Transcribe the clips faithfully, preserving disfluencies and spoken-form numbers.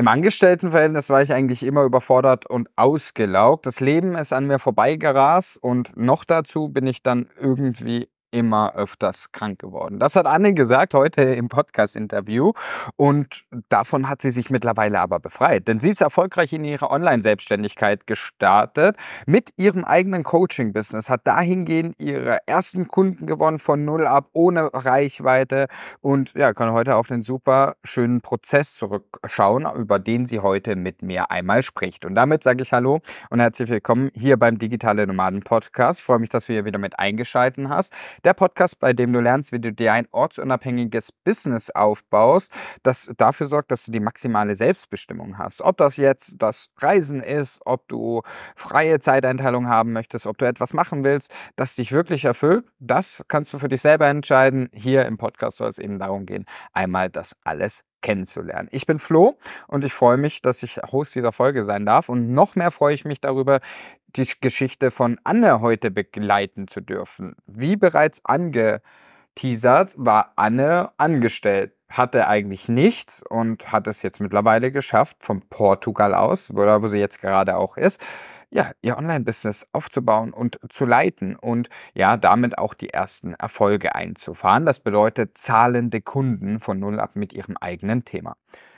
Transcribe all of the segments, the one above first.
Im Angestelltenverhältnis war ich eigentlich immer überfordert und ausgelaugt. Das Leben ist an mir vorbeigerast und noch dazu bin ich dann irgendwie immer öfters krank geworden. Das hat Anne gesagt heute im Podcast-Interview und davon hat sie sich mittlerweile aber befreit, denn sie ist erfolgreich in ihrer Online-Selbstständigkeit gestartet mit ihrem eigenen Coaching-Business, hat dahingehend ihre ersten Kunden gewonnen von null ab, ohne Reichweite und ja, kann heute auf den super schönen Prozess zurückschauen, über den sie heute mit mir einmal spricht. Und damit sage ich Hallo und herzlich willkommen hier beim Digitale Nomaden Podcast. Ich freue mich, dass du hier wieder mit eingeschaltet hast. Der Podcast, bei dem du lernst, wie du dir ein ortsunabhängiges Business aufbaust, das dafür sorgt, dass du die maximale Selbstbestimmung hast. Ob das jetzt das Reisen ist, ob du freie Zeiteinteilung haben möchtest, ob du etwas machen willst, das dich wirklich erfüllt, das kannst du für dich selber entscheiden. Hier im Podcast soll es eben darum gehen, einmal das alles kennenzulernen. Ich bin Flo und ich freue mich, dass ich Host dieser Folge sein darf und noch mehr freue ich mich darüber, die Geschichte von Anne heute begleiten zu dürfen. Wie bereits angeteasert, war Anne angestellt, hatte eigentlich nichts und hat es jetzt mittlerweile geschafft, von Portugal aus, wo, wo sie jetzt gerade auch ist, ja, ihr Online-Business aufzubauen und zu leiten und ja, damit auch die ersten Erfolge einzufahren. Das bedeutet zahlende Kunden von null ab mit ihrem eigenen Thema.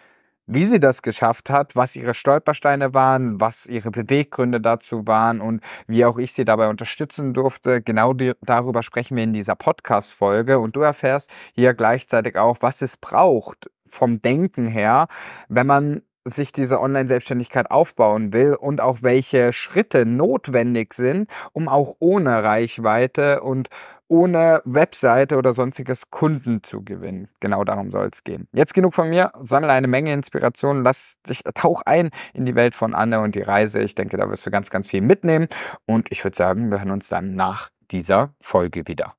Wie sie das geschafft hat, was ihre Stolpersteine waren, was ihre Beweggründe dazu waren und wie auch ich sie dabei unterstützen durfte, genau die, darüber sprechen wir in dieser Podcast-Folge und du erfährst hier gleichzeitig auch, was es braucht vom Denken her, wenn man sich diese Online-Selbstständigkeit aufbauen will und auch welche Schritte notwendig sind, um auch ohne Reichweite und ohne Webseite oder sonstiges Kunden zu gewinnen. Genau darum soll es gehen. Jetzt genug von mir, sammle eine Menge Inspiration, lass dich, tauch ein in die Welt von Anne und die Reise. Ich denke, da wirst du ganz, ganz viel mitnehmen und ich würde sagen, wir hören uns dann nach dieser Folge wieder.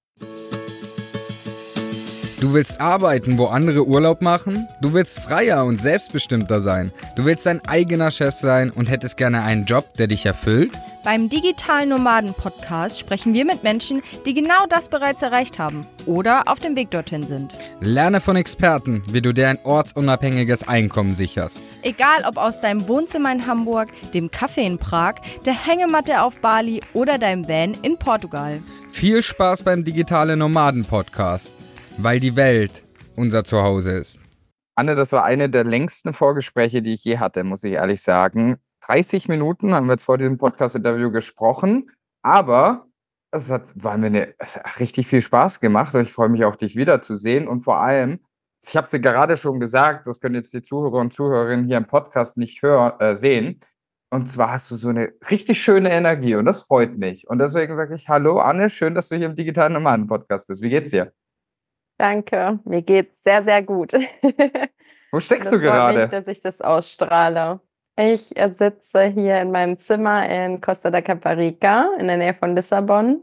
Du willst arbeiten, wo andere Urlaub machen? Du willst freier und selbstbestimmter sein. Du willst dein eigener Chef sein und hättest gerne einen Job, der dich erfüllt? Beim Digitalen Nomaden Podcast sprechen wir mit Menschen, die genau das bereits erreicht haben oder auf dem Weg dorthin sind. Lerne von Experten, wie du dir ein ortsunabhängiges Einkommen sicherst. Egal ob aus deinem Wohnzimmer in Hamburg, dem Café in Prag, der Hängematte auf Bali oder deinem Van in Portugal. Viel Spaß beim Digitale Nomaden Podcast. Weil die Welt unser Zuhause ist. Anne, das war eine der längsten Vorgespräche, die ich je hatte, muss ich ehrlich sagen. dreißig Minuten haben wir jetzt vor diesem Podcast-Interview gesprochen, aber es hat, war mir eine, es hat richtig viel Spaß gemacht und ich freue mich auch, dich wiederzusehen und vor allem, ich habe es dir gerade schon gesagt, das können jetzt die Zuhörer und Zuhörerinnen hier im Podcast nicht hör, äh, sehen, und zwar hast du so eine richtig schöne Energie und das freut mich und deswegen sage ich, hallo Anne, schön, dass du hier im Digitalen Nomaden-Podcast bist. Wie geht's dir? Danke, mir geht's sehr, sehr gut. Wo steckst Das du freut gerade? mich, dass ich das ausstrahle. Ich äh, sitze hier in meinem Zimmer in Costa da Caparica in der Nähe von Lissabon,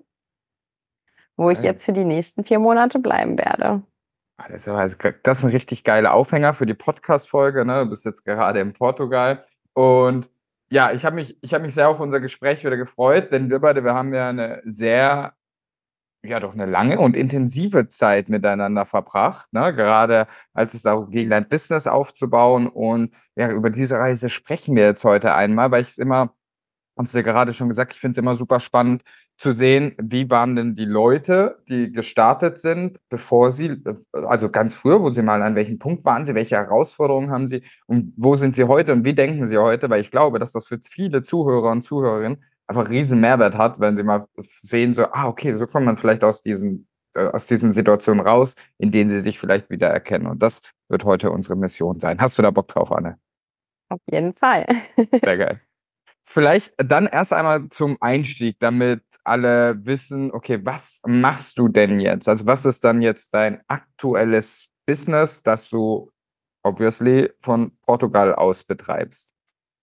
wo ich Okay. jetzt für die nächsten vier Monate bleiben werde. Ah, Das ist, also- das ist ein richtig geiler Aufhänger für die Podcast-Folge. Ne? Du bist jetzt gerade in Portugal. Und ja, ich habe mich, ich hab mich sehr auf unser Gespräch wieder gefreut, denn wir beide, wir haben ja eine sehr, ja doch eine lange und intensive Zeit miteinander verbracht. Ne? Gerade als es darum ging, dein Business aufzubauen. Und ja, über diese Reise sprechen wir jetzt heute einmal, weil ich es immer, haben es ja gerade schon gesagt, ich finde es immer super spannend zu sehen, wie waren denn die Leute, die gestartet sind, bevor sie, also ganz früher, wo sie mal an welchem Punkt waren sie, welche Herausforderungen haben sie und wo sind sie heute und wie denken sie heute, weil ich glaube, dass das für viele Zuhörer und Zuhörerinnen einfach riesen Mehrwert hat, wenn sie mal sehen, so, ah, okay, so kommt man vielleicht aus diesen, äh, aus diesen Situationen raus, in denen sie sich vielleicht wieder erkennen. Und das wird heute unsere Mission sein. Hast du da Bock drauf, Anne? Auf jeden Fall. Sehr geil. Vielleicht dann erst einmal zum Einstieg, damit alle wissen, okay, was machst du denn jetzt? Also was ist dann jetzt dein aktuelles Business, das du obviously von Portugal aus betreibst?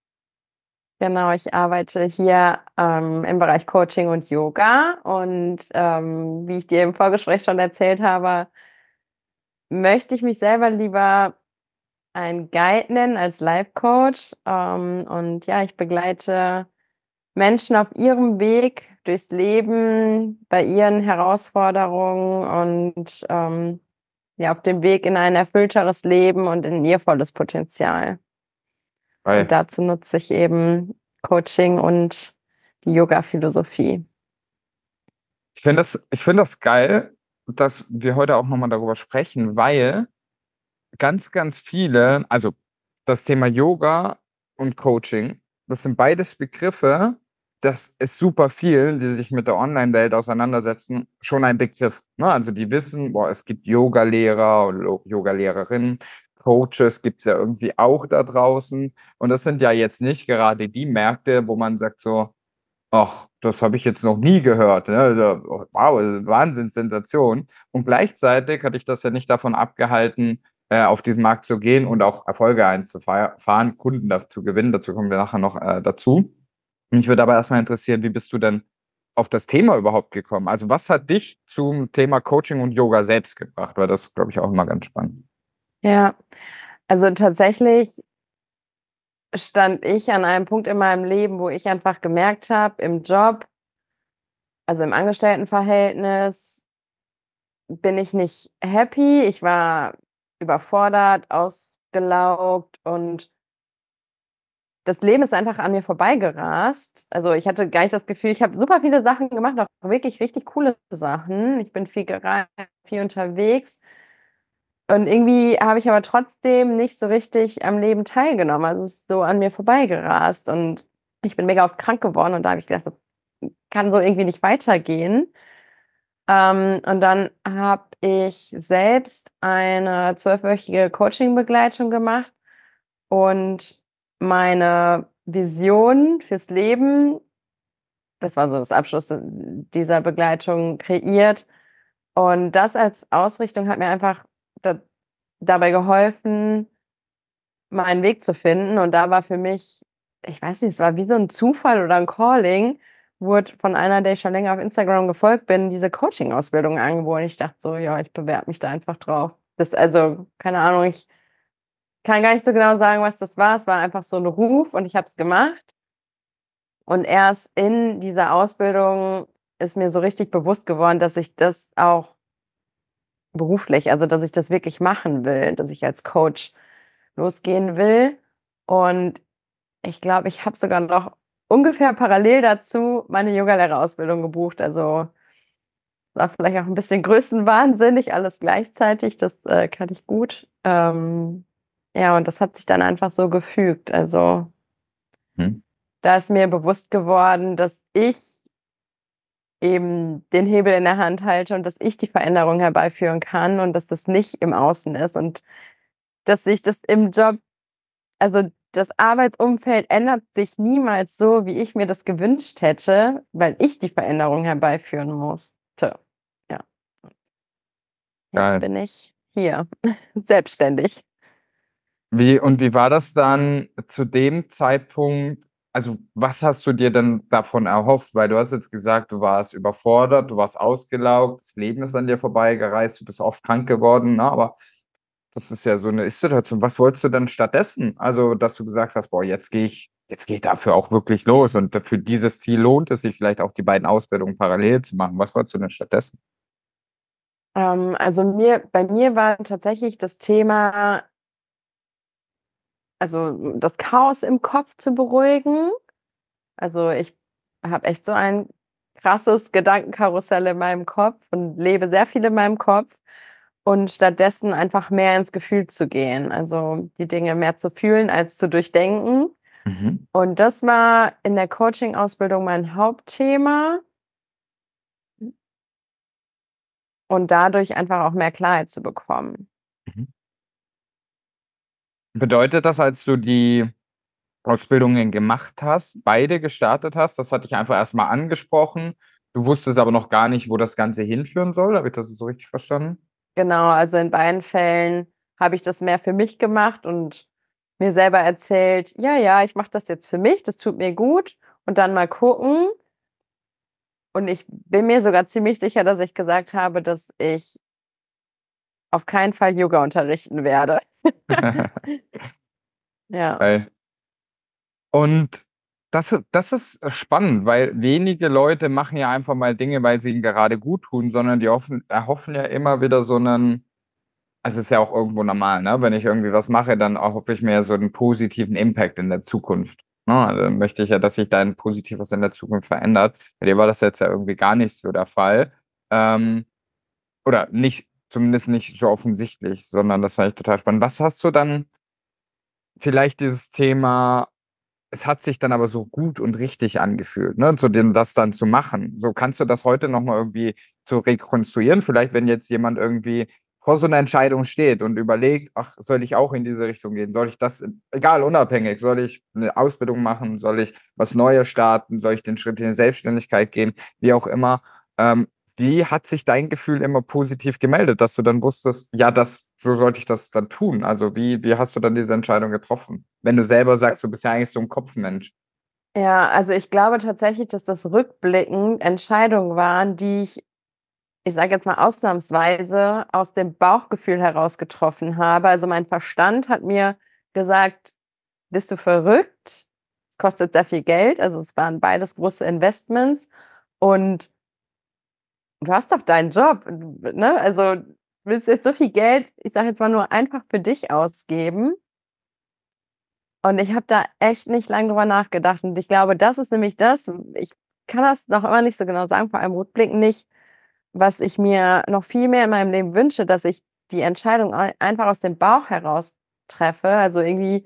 Genau, ich arbeite hier ähm, im Bereich Coaching und Yoga und ähm, wie ich dir im Vorgespräch schon erzählt habe, möchte ich mich selber lieber ein Guide nennen als Life Coach. Ähm, und ja, ich begleite Menschen auf ihrem Weg durchs Leben, bei ihren Herausforderungen und ähm, ja, auf dem Weg in ein erfüllteres Leben und in ihr volles Potenzial. Und Weil dazu nutze ich eben Coaching und die Yoga-Philosophie. ich finde das, ich finde das geil, dass wir heute auch nochmal darüber sprechen, weil ganz, ganz viele, also das Thema Yoga und Coaching, das sind beides Begriffe, das ist super vielen, die sich mit der Online-Welt auseinandersetzen, schon ein Begriff. Ne? Also die wissen, boah, es gibt Yoga-Lehrer und Lo- Yoga-Lehrerinnen, Coaches gibt es ja irgendwie auch da draußen. Und das sind ja jetzt nicht gerade die Märkte, wo man sagt so, ach, das habe ich jetzt noch nie gehört. Ne? Also, oh, wow, Wahnsinnssensation. Und gleichzeitig hatte ich das ja nicht davon abgehalten, äh, auf diesen Markt zu gehen und auch Erfolge einzufahren, Kunden dazu gewinnen. Dazu kommen wir nachher noch äh, dazu. Mich würde aber erstmal interessieren, wie bist du denn auf das Thema überhaupt gekommen? Also, was hat dich zum Thema Coaching und Yoga selbst gebracht? Weil das, glaube ich, auch immer ganz spannend. Ja, also tatsächlich stand ich an einem Punkt in meinem Leben, wo ich einfach gemerkt habe, im Job, also im Angestelltenverhältnis, bin ich nicht happy. Ich war überfordert, ausgelaugt und das Leben ist einfach an mir vorbeigerast. Also, ich hatte gar nicht das Gefühl, ich habe super viele Sachen gemacht, auch wirklich richtig coole Sachen. Ich bin viel gereist, viel unterwegs und irgendwie habe ich aber trotzdem nicht so richtig am Leben teilgenommen. Also, es ist so an mir vorbeigerast und ich bin mega oft krank geworden und da habe ich gedacht, das kann so irgendwie nicht weitergehen. Ähm, und dann habe ich selbst eine zwölfwöchige Coaching-Begleitung gemacht und meine Vision fürs Leben, das war so das Abschluss d dieser Begleitung, kreiert. Und das als Ausrichtung hat mir einfach da dabei geholfen, meinen Weg zu finden. Und da war für mich, ich weiß nicht, es war wie so 'n Zufall oder 'n Calling, wurde von einer, der ich schon länger auf Instagram gefolgt bin, diese Coaching-Ausbildung angeboten. Ich dachte so: „Ja, ich bewerbe mich da einfach drauf." Das also, keine Ahnung, ich kann gar nicht so genau sagen, was das war. Es war einfach so 'n Ruf und ich habe es gemacht. Und erst in dieser Ausbildung ist mir so richtig bewusst geworden, dass ich das auch beruflich, also, dass ich das wirklich machen will, dass ich als Coach losgehen will. Und ich glaube, ich habe sogar noch ungefähr parallel dazu meine Yogalehrerausbildung gebucht. Also, war vielleicht auch 'n bisschen größenwahnsinnig, alles gleichzeitig. Das, äh, kann ich gut. Ähm, ja, und das hat sich dann einfach so gefügt. Also, Mhm. da ist mir bewusst geworden, dass ich eben den Hebel in der Hand halte und dass ich die Veränderung herbeiführen kann und dass das nicht im Außen ist und dass sich das im Job, also, das Arbeitsumfeld ändert sich niemals so, wie ich mir das gewünscht hätte, weil ich die Veränderung herbeiführen musste. Ja. Jetzt Geil. bin ich hier, selbstständig. Wie und wie war das dann zu dem Zeitpunkt? Also, was hast du dir denn davon erhofft? Weil du hast jetzt gesagt, du warst überfordert, du warst ausgelaugt, das Leben ist an dir vorbeigereist, du bist oft krank geworden, ne? Aber das ist ja so 'ne Ist-Situation. Was wolltest du denn stattdessen? Also, dass du gesagt hast: „Boah, jetzt gehe ich jetzt gehe ich dafür auch wirklich los und d für dieses Ziel lohnt es sich vielleicht auch, die beiden Ausbildungen parallel zu machen.“ Was wolltest du denn stattdessen? Ähm, also mir bei mir war tatsächlich das Thema, also das Chaos im Kopf zu beruhigen. Also, ich habe echt so ein krasses Gedankenkarussell in meinem Kopf und lebe sehr viel in meinem Kopf und stattdessen einfach mehr ins Gefühl zu gehen. Also, die Dinge mehr zu fühlen als zu durchdenken. Mhm. Und das war in der Coaching-Ausbildung mein Hauptthema und dadurch einfach auch mehr Klarheit zu bekommen. Mhm. Bedeutet das, als du die Ausbildungen gemacht hast, beide gestartet hast, das hat dich einfach erst mal angesprochen. Du wusstest aber noch gar nicht, wo das Ganze hinführen soll. Habe ich das so richtig verstanden? Genau, also in beiden Fällen habe ich das mehr für mich gemacht und mir selber erzählt: „Ja, ja, ich mache das jetzt für mich, das tut mir gut und dann mal gucken." Und ich bin mir sogar ziemlich sicher, dass ich gesagt habe, dass ich auf keinen Fall Yoga unterrichten werde. Ja. Weil und das i das ist spannend, weil wenige Leute machen ja einfach mal Dinge, weil sie ihnen gerade guttun, sondern die hoffen erhoffen ja immer wieder so 'nen Also, es ist ja auch irgendwo normal, ne? Wenn ich irgendwie was mache, dann erhoffe ich mir ja so einen positiven Impact in der Zukunft, ne? Also, dann möchte ich ja, dass sich da 'n Positives in der Zukunft verändert. Bei dir war das jetzt ja irgendwie gar nicht so der Fall. Ähm, oder nicht zumindest nicht so offensichtlich, sondern das fand ich total spannend. Was hast du dann vielleicht dieses Thema, es hat sich dann aber so gut und richtig angefühlt, ne, zu dem das dann zu machen. So, kannst du das heute noch mal irgendwie so rekonstruieren? Vielleicht, wenn jetzt jemand irgendwie vor so 'ner Entscheidung steht und überlegt: „Ach, soll ich auch in diese Richtung gehen? Soll ich das“ egal, unabhängig, soll ich 'ne Ausbildung machen? Soll ich was Neues starten? Soll ich den Schritt in die Selbstständigkeit gehen? Wie auch immer. Ähm, wie hat sich dein Gefühl immer positiv gemeldet, dass du dann wusstest: „Ja, das so sollte ich das dann tun?“ Also, wie wie hast du dann diese Entscheidung getroffen? Wenn du selber sagst, du bist ja eigentlich so 'n Kopfmensch. Ja, also ich glaube tatsächlich, dass das rückblickend Entscheidungen waren, die ich ich sage jetzt mal ausnahmsweise aus dem Bauchgefühl heraus getroffen habe. Also, mein Verstand hat mir gesagt: „Bist du verrückt? Es kostet sehr viel Geld.“ Also, es waren beides große Investments und du hast doch deinen Job, d ne? Also, willst du jetzt so viel Geld, ich sage jetzt mal nur einfach für dich ausgeben? Und ich habe da echt nicht lang drüber nachgedacht und ich glaube, das ist nämlich das ich kann das noch immer nicht so genau sagen, vor allem rückblickend nicht, was ich mir noch viel mehr in meinem Leben wünsche, dass ich die Entscheidung ei einfach aus dem Bauch heraus treffe, also irgendwie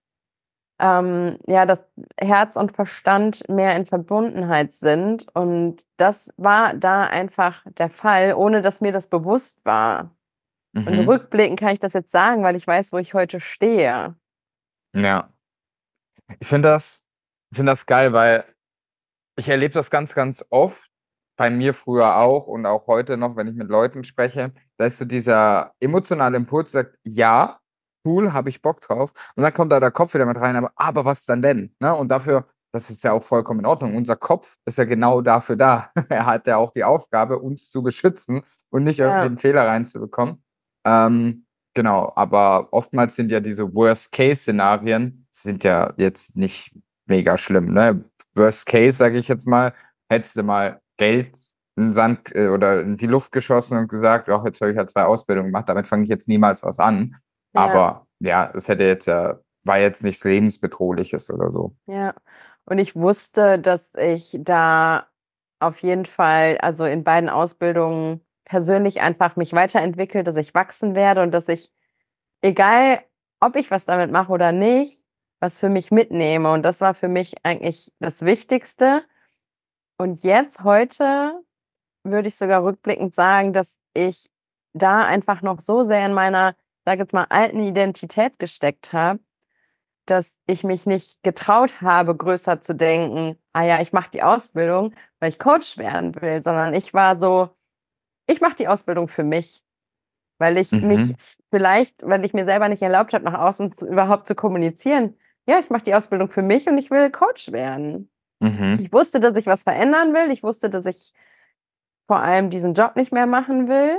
ähm, ja, dass Herz und Verstand mehr in Verbundenheit sind und das war da einfach der Fall, ohne dass mir das bewusst war. Und Mhm. rückblickend kann ich das jetzt sagen, weil ich weiß, wo ich heute stehe. Ja. Ich finde das ich finde das geil, weil ich erlebe das ganz, ganz oft, bei mir früher auch und auch heute noch, wenn ich mit Leuten spreche, da ist so dieser emotionale Impuls, sagt: „Ja, cool, habe ich Bock drauf.“ Und dann kommt da der Kopf wieder mit rein: „Aber aber was dann wenn?“ Ne? Und dafür das ist ja auch vollkommen in Ordnung. Unser Kopf ist ja genau dafür da. Er hat ja auch die Aufgabe, uns zu beschützen und nicht irgendwie Ja. 'n Fehler reinzubekommen. Ähm, genau, aber oftmals sind ja diese Worst-Case-Szenarien sind ja jetzt nicht mega schlimm, ne? Worst Case, sage ich jetzt mal, hättest du mal Geld in 'n Sand äh, oder in die Luft geschossen und gesagt: „Ach, jetzt habe ich halt zwei Ausbildungen gemacht, damit fange ich jetzt niemals was an.“ Ja. Aber ja, es hätte jetzt ja war jetzt nichts Lebensbedrohliches oder so. Ja. Und ich wusste, dass ich da auf jeden Fall, also in beiden Ausbildungen persönlich einfach mich weiterentwickle, dass ich wachsen werde und dass ich, egal ob ich was damit mache oder nicht, was für mich mitnehme. Und das war für mich eigentlich das Wichtigste. Und jetzt heute würde ich sogar rückblickend sagen, dass ich da einfach noch so sehr in meiner, sage jetzt mal, alten Identität gesteckt habe, dass ich mich nicht getraut habe, größer zu denken: „Ah ja, ich mache die Ausbildung, weil ich Coach werden will“, sondern ich war so: „Ich mache die Ausbildung für mich“, weil ich mich Mhm. vielleicht weil ich mir selber nicht erlaubt habe, nach außen z überhaupt zu kommunizieren: „Ja, ich mache die Ausbildung für mich und ich will Coach werden.“ Mhm. Ich wusste, dass ich was verändern will. Ich wusste, dass ich vor allem diesen Job nicht mehr machen will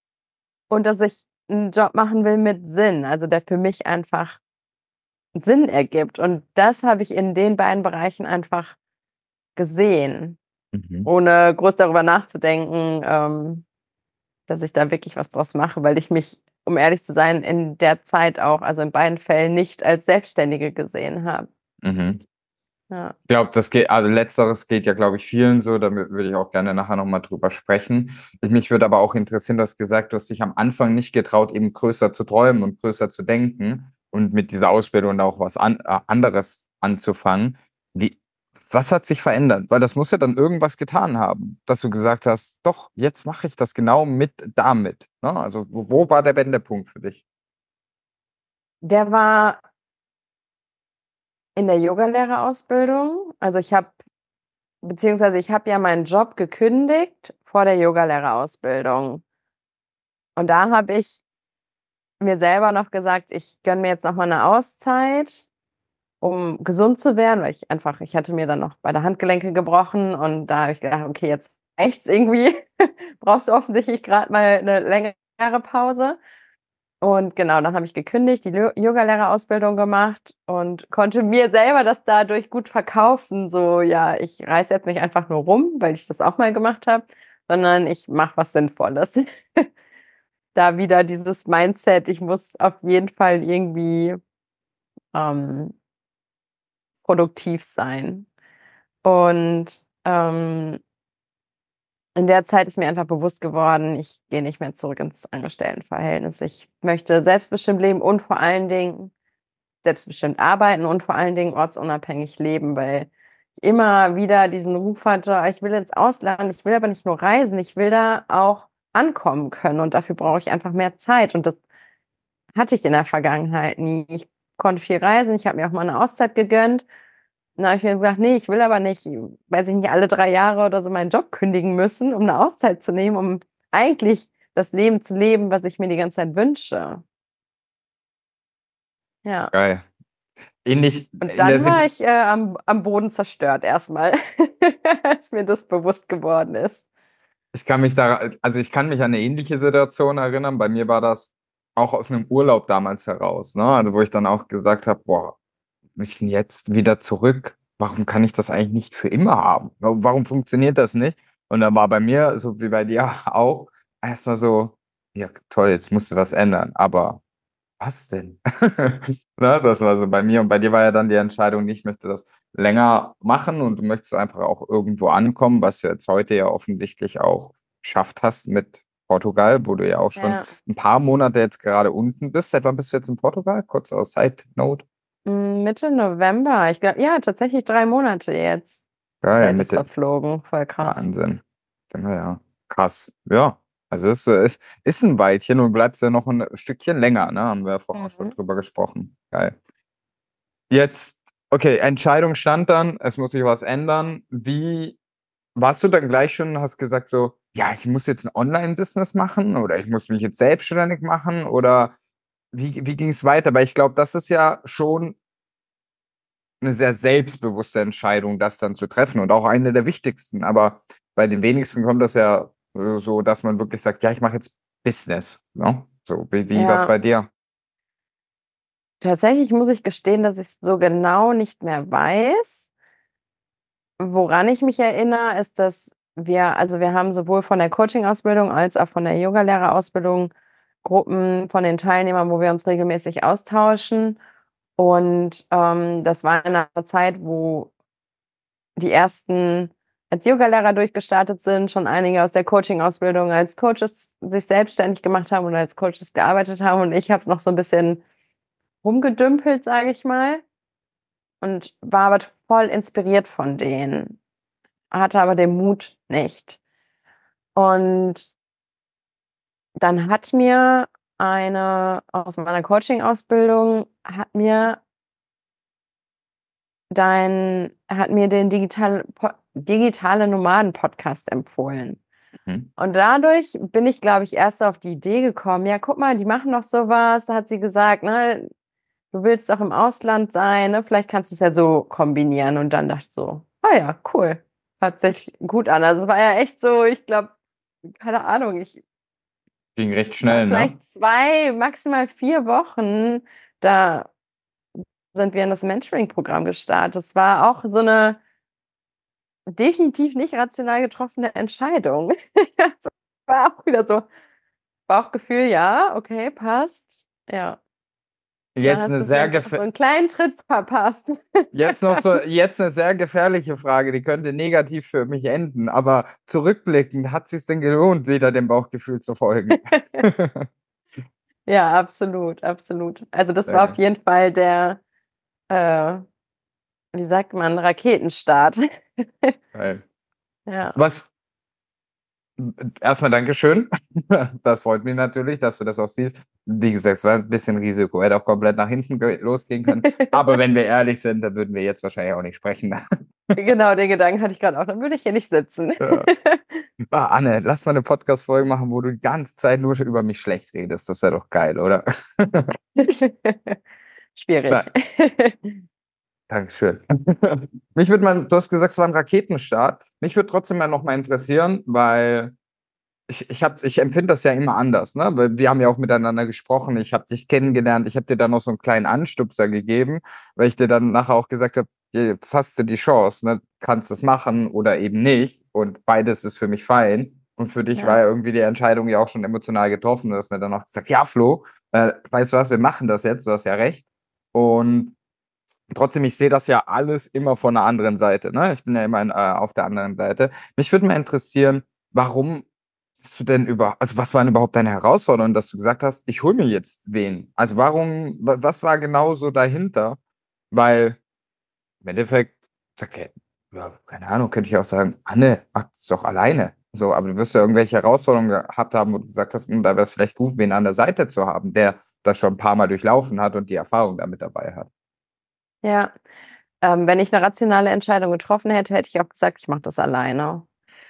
und dass ich 'n Job machen will mit Sinn, also der für mich einfach Sinn ergibt. Und das habe ich in den beiden Bereichen einfach gesehen, Mhm. ohne groß darüber nachzudenken, ähm, dass ich da wirklich was draus mache, weil ich mich, um ehrlich zu sein, in der Zeit auch, also in beiden Fällen nicht als Selbstständige gesehen habe. Mhm. Ja. Ich glaube, das geht also Letzteres geht ja, glaube ich, vielen so, da wür würde ich auch gerne nachher noch mal drüber sprechen. Mich würde aber auch interessieren, du hast gesagt, du hast dich am Anfang nicht getraut, eben größer zu träumen und größer zu denken und mit dieser Ausbildung da auch was an äh, anderes anzufangen. Wie was hat sich verändert? Weil das muss ja dann irgendwas getan haben, dass du gesagt hast: „Doch, jetzt mache ich das genau mit damit“, ne? Also, wo wo war der Wendepunkt für dich? Der war in der Yogalehrerausbildung. Also, ich habe beziehungsweise ich habe ja meinen Job gekündigt vor der Yogalehrerausbildung. Und da habe ich mir selber noch gesagt: „Ich gönne mir jetzt noch mal 'ne Auszeit, um gesund zu werden“, weil ich einfach ich hatte mir dann noch beide Handgelenke gebrochen und da habe ich gedacht: „Okay, jetzt reicht's irgendwie. Brauchst du offensichtlich grad mal 'ne längere Pause.“ Und genau, dann habe ich gekündigt, die Lyo Yogalehrerausbildung gemacht und konnte mir selber das dadurch gut verkaufen, so: „Ja, ich reise jetzt nicht einfach nur rum, weil ich das auch mal gemacht habe, sondern ich mache was Sinnvolles.“ da wieder dieses Mindset, ich muss auf jeden Fall irgendwie ähm, produktiv sein. Und ähm, in der Zeit ist mir einfach bewusst geworden, ich gehe nicht mehr zurück ins Angestelltenverhältnis. Ich möchte selbstbestimmt leben und vor allen Dingen selbstbestimmt arbeiten und vor allen Dingen ortsunabhängig leben, weil ich immer wieder diesen Ruf hatte, "Ah, ich will ins Ausland, ich will aber nicht nur reisen, ich will da auch ankommen können und dafür brauche ich einfach mehr Zeit." Und das hatte ich in der Vergangenheit nie. Ich konnte viel reisen, ich habe mir auch mal eine Auszeit gegönnt. Dann habe ich mir gesagt: „Nee, ich will aber nicht, weiß ich nicht, alle drei Jahre oder so meinen Job kündigen müssen, um eine Auszeit zu nehmen, um eigentlich das Leben zu leben, was ich mir die ganze Zeit wünsche." Ja. Geil. Ähnlich Und in der dann war Sit ich, äh, am am Boden zerstört erstmal, als mir das bewusst geworden ist. ich kann mich da also, ich kann mich an 'ne ähnliche Situation erinnern. Bei mir war das auch aus 'nem Urlaub damals heraus, ne? Also, wo ich dann auch gesagt habe: „Boah, möchten jetzt wieder zurück? Warum kann ich das eigentlich nicht für immer haben? Wa warum funktioniert das nicht?" Und dann war bei mir, so wie bei dir auch, erst mal so: „Ja, toll, jetzt musst du was ändern, aber was denn?" Ne, das war so bei mir und bei dir war ja dann die Entscheidung, ich möchte das länger machen und du möchtest einfach auch irgendwo ankommen, was du jetzt heute ja offensichtlich auch geschafft hast mit Portugal, wo du ja auch schon Ja. 'n paar Monate jetzt gerade unten bist. Seit wann bist du jetzt in Portugal? Kurz als Side Note. Hm, Mitte November. Ich glaube ja, tatsächlich drei Monate jetzt. Geil, Zeit ist Mitte verflogen, voll krass. Wahnsinn. Ja, ja, krass. Ja, also es ist ist 'n Weilchen und bleibst ja noch 'n Stückchen länger, ne? Haben wir ja vorher auch schon Mhm. drüber gesprochen. Geil. Jetzt okay, Entscheidung stand dann, es muss sich was ändern. Wie warst du dann gleich schon hast gesagt so: „Ja, ich muss jetzt 'n Online-Business machen oder ich muss mich jetzt selbstständig machen", oder wie wie ging's weiter? Weil ich glaube, das ist ja schon 'ne sehr selbstbewusste Entscheidung, das dann zu treffen und auch eine der wichtigsten. Aber bei den wenigsten kommt das ja, äh, so, dass man wirklich sagt: „Ja, ich mache jetzt Business", ne? So, wie wie war's Ja. bei dir? Tatsächlich muss ich gestehen, dass ich's so genau nicht mehr weiß. Woran ich mich erinnere, ist, dass wir also, wir haben sowohl von der Coaching-Ausbildung als auch von der Yogalehrerausbildung Gruppen von den Teilnehmern, wo wir uns regelmäßig austauschen. Und, ähm, das war in 'ner Zeit, wo die ersten als Yogalehrer durchgestartet sind, schon einige aus der Coaching-Ausbildung als Coaches sich selbstständig gemacht haben und als Coaches gearbeitet haben. Und ich habe noch so 'n bisschen rumgedümpelt, sage ich mal, und war aber voll inspiriert von denen, hatte aber den Mut nicht. Und dann hat mir eine aus meiner Coaching-Ausbildung hat mir dein hat mir den digital Po Digitale Nomaden-Podcast empfohlen. Mhm. Und dadurch bin ich, glaube ich, erst auf die Idee gekommen: „Ja, guck mal, die machen doch so was." Da hat sie gesagt, ne: „Du willst doch im Ausland sein, ne? Vielleicht kannst du's ja so kombinieren." Und dann dachte ich so: „Ah ja, cool. Hört sich gut an." Also, es war ja echt so, ich glaube, keine Ahnung, ich Ging recht na, schnell, ne? vielleicht zwei, maximal vier Wochen, da sind wir in das Mentoring-Programm gestartet. Das war auch so 'ne definitiv nicht rational getroffene Entscheidung. Also, war auch wieder so Bauchgefühl, ja, okay, passt. Ja. Da Jetzt hast 'ne du sehr vielleicht noch gefä so 'n kleinen Tritt verpasst. Jetzt noch so jetzt 'ne sehr gefährliche Frage, die könnte negativ für mich enden, aber zurückblickend, hat sich's denn gelohnt, wieder dem Bauchgefühl zu folgen? Ja, absolut, absolut. Also, das Sehr war auf geil. jeden Fall der, äh, wie sagt man, Raketenstart. Geil. Ja. Was Hm, äh, erst mal Dankeschön. Das freut mich natürlich, dass du das auch siehst. Wie gesagt, es war 'n bisschen Risiko, hätte auch komplett nach hinten ge losgehen können. Aber wenn wir ehrlich sind, dann würden wir jetzt wahrscheinlich auch nicht sprechen. Genau, den Gedanken hatte ich grad auch, dann würde ich hier nicht sitzen. Ja. Ah, Anne, lass mal 'ne Podcast-Folge machen, wo du die ganze Zeit nur sch über mich schlecht redest. Das wäre doch geil, oder? Schwierig. Nein. Dankeschön. Mich würde mal du hast gesagt, es war 'n Raketenstart. Mich würde trotzdem mal noch mal interessieren, weil ich ich habe ich empfinde das ja immer anders, ne? Weil wir haben ja auch miteinander gesprochen. Ich habe dich kennengelernt. Ich habe dir dann noch so 'n kleinen Anstupser gegeben, weil ich dir dann nachher auch gesagt habe: „Ja, jetzt hast du die Chance, ne? Kannst es machen oder eben nicht und beides ist für mich fein." Und für dich war Ja. ja irgendwie die Entscheidung ja auch schon emotional getroffen. Du hast mir dann auch gesagt, ja, Flo, äh, weißt du was, wir machen das jetzt, du hast ja recht. Und trotzdem, ich sehe das ja alles immer von einer anderen Seite, ne? Ich bin ja immer in, äh, auf der anderen Seite. Mich würde mal interessieren, warum hast du denn über also, was waren überhaupt deine Herausforderungen, dass du gesagt hast: „Ich hole mir jetzt wen?“ Also, warum wa was war genau so dahinter? Weil im Endeffekt, okay, ja, keine Ahnung, könnte ich auch sagen: „Anne macht es doch alleine.“ So, aber du wirst ja irgendwelche Herausforderungen gehabt haben, wo du gesagt hast: „Hm, da wäre es vielleicht gut, wen an der Seite zu haben, der das schon 'n paarmal durchlaufen hat und die Erfahrung damit dabei hat.“ Ja. Ähm, wenn ich 'ne rationale Entscheidung getroffen hätte, hätte ich auch gesagt, ich mache das alleine.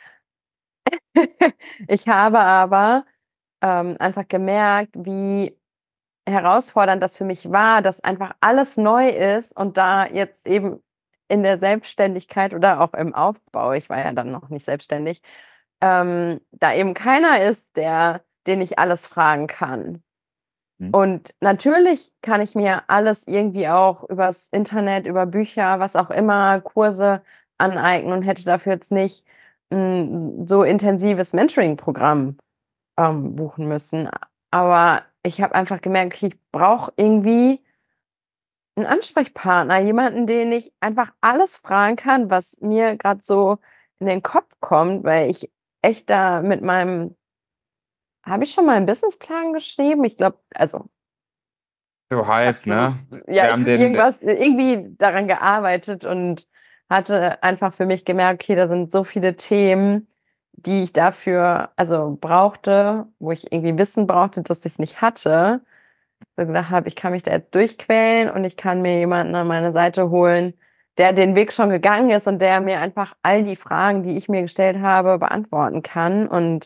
Ich habe aber, ähm, einfach gemerkt, wie herausfordernd das für mich war, dass einfach alles neu ist und da jetzt eben in der Selbstständigkeit oder auch im Aufbau, ich war ja dann noch nicht selbstständig, ähm, da eben keiner ist, der den ich alles fragen kann. Mhm. Und natürlich kann ich mir alles irgendwie auch übers Internet, über Bücher, was auch immer, Kurse aneignen und hätte dafür jetzt nicht 'n so intensives Mentoring-Programm, ähm, buchen müssen. Aber ich habe einfach gemerkt, okay, ich brauche irgendwie 'n Ansprechpartner, jemanden, den ich einfach alles fragen kann, was mir grad so in den Kopf kommt, weil ich echt da mit meinem habe ich schon mal 'n Businessplan geschrieben? Ich glaube, also So ich habe halb, so ne? ja, Wir ich haben habe den irgendwas irgendwie daran gearbeitet und hatte einfach für mich gemerkt: „Okay, da sind so viele Themen, die ich dafür also, brauchte, wo ich irgendwie Wissen brauchte, das ich nicht hatte.“ So gedacht habe, ich kann mich da jetzt durchquälen und ich kann mir jemanden an meine Seite holen, der den Weg schon gegangen ist und der mir einfach all die Fragen, die ich mir gestellt habe, beantworten kann. Und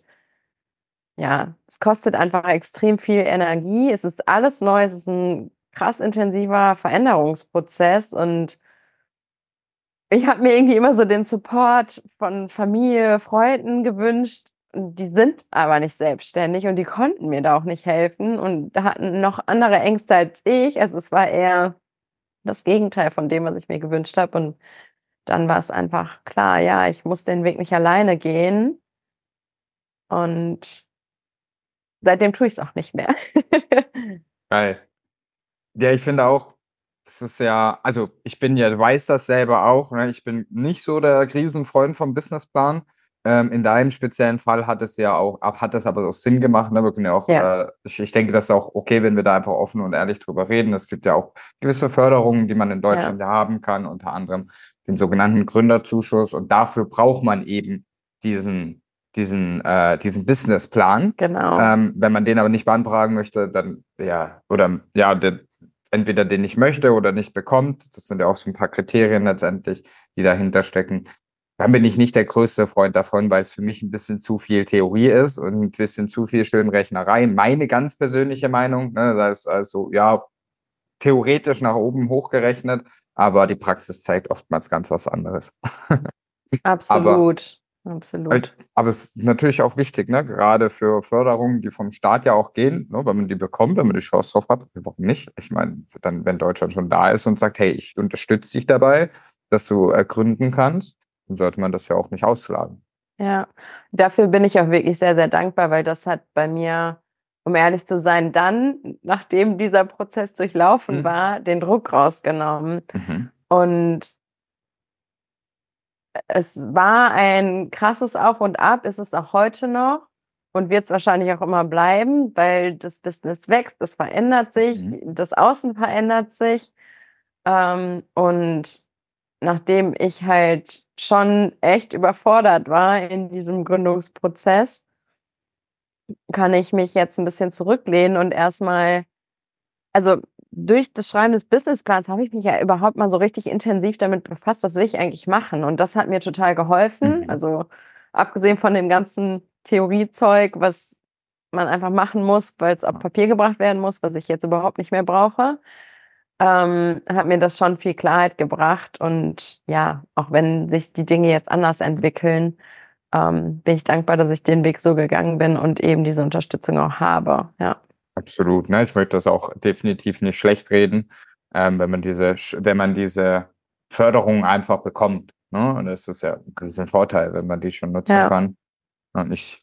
ja, es kostet einfach extrem viel Energie. Es ist alles neu. Es ist 'n krass intensiver Veränderungsprozess und ich habe mir irgendwie immer so den Support von Familie, Freunden gewünscht und die sind aber nicht selbstständig und die konnten mir da auch nicht helfen und hatten noch andere Ängste als ich. Also, es war eher das Gegenteil von dem, was ich mir gewünscht habe und dann war's einfach klar, ja, ich muss den Weg nicht alleine gehen und seitdem tue ich's auch nicht mehr. Geil. Ja, ich finde auch, es ist ja also, ich bin ja du weißt das selber auch, ne? Ich bin nicht so der Riesenfreund vom Businessplan. Ähm, in deinem speziellen Fall hat es ja auch ab hat es aber auch Sinn gemacht, ne? Wir können ja auch, Ja. äh ich ich denke, das ist auch okay, wenn wir da einfach offen und ehrlich drüber reden. Es gibt ja auch gewisse Förderungen, die man in Ja. Deutschland ja haben kann, unter anderem den sogenannten Gründerzuschuss. Und dafür braucht man eben diesen diesen äh, diesen Businessplan. Genau. Ähm, wenn man den aber nicht beantragen möchte, dann ja oder ja, der entweder den nicht möchte oder nicht bekommt, das sind ja auch so 'n paar Kriterien letztendlich, die dahinter stecken. Dann bin ich nicht der größte Freund davon, weil's für mich 'n bisschen zu viel Theorie ist und 'n bisschen zu viel Schönrechnerei. Meine ganz persönliche Meinung, ne? Das heißt also, ja, theoretisch nach oben hochgerechnet, aber die Praxis zeigt oftmals ganz was anderes. Aber Absolut, äh, absolut. aber es ist natürlich auch wichtig, ne, gerade für Förderungen, die vom Staat ja auch gehen, ne, wenn man die bekommt, wenn man die Chance drauf hat, warum nicht? Ich meine, dann wenn Deutschland schon da ist und sagt: „Hey, ich unterstütze dich dabei, dass du, äh, gründen kannst“, dann sollte man das ja auch nicht ausschlagen. Ja, dafür bin ich auch wirklich sehr, sehr dankbar, weil das hat bei mir, um ehrlich zu sein, dann, nachdem dieser Prozess durchlaufen Mhm. war, den Druck rausgenommen. Mhm. Und e es war ein krasses Auf und Ab, ist es auch heute noch und wird's wahrscheinlich auch immer bleiben, weil das Business wächst, es verändert sich, Mhm. das Außen verändert sich. Ähm, und nachdem ich halt schon echt überfordert war in diesem Gründungsprozess kann ich mich jetzt 'n bisschen zurücklehnen und erst mal also, durch das Schreiben des Businessplans habe ich mich ja überhaupt mal so richtig intensiv damit befasst, was will ich eigentlich machen? Und das hat mir total geholfen. Mhm. Also, abgesehen von dem ganzen Theoriezeug, was man einfach machen muss, weil's auf Papier gebracht werden muss, was ich jetzt überhaupt nicht mehr brauche, ähm, hat mir das schon viel Klarheit gebracht. Und ja, auch wenn sich die Dinge jetzt anders entwickeln, ähm, bin ich dankbar, dass ich den Weg so gegangen bin und eben diese Unterstützung auch habe, ja. Absolut, ne? Ich möchte das auch definitiv nicht schlechtreden, ähm, wenn man diese sch wenn man diese Förderung einfach bekommt, ne? Und das ist ja 'n Riesenvorteil, wenn man die schon nutzen Ja. kann. Und ich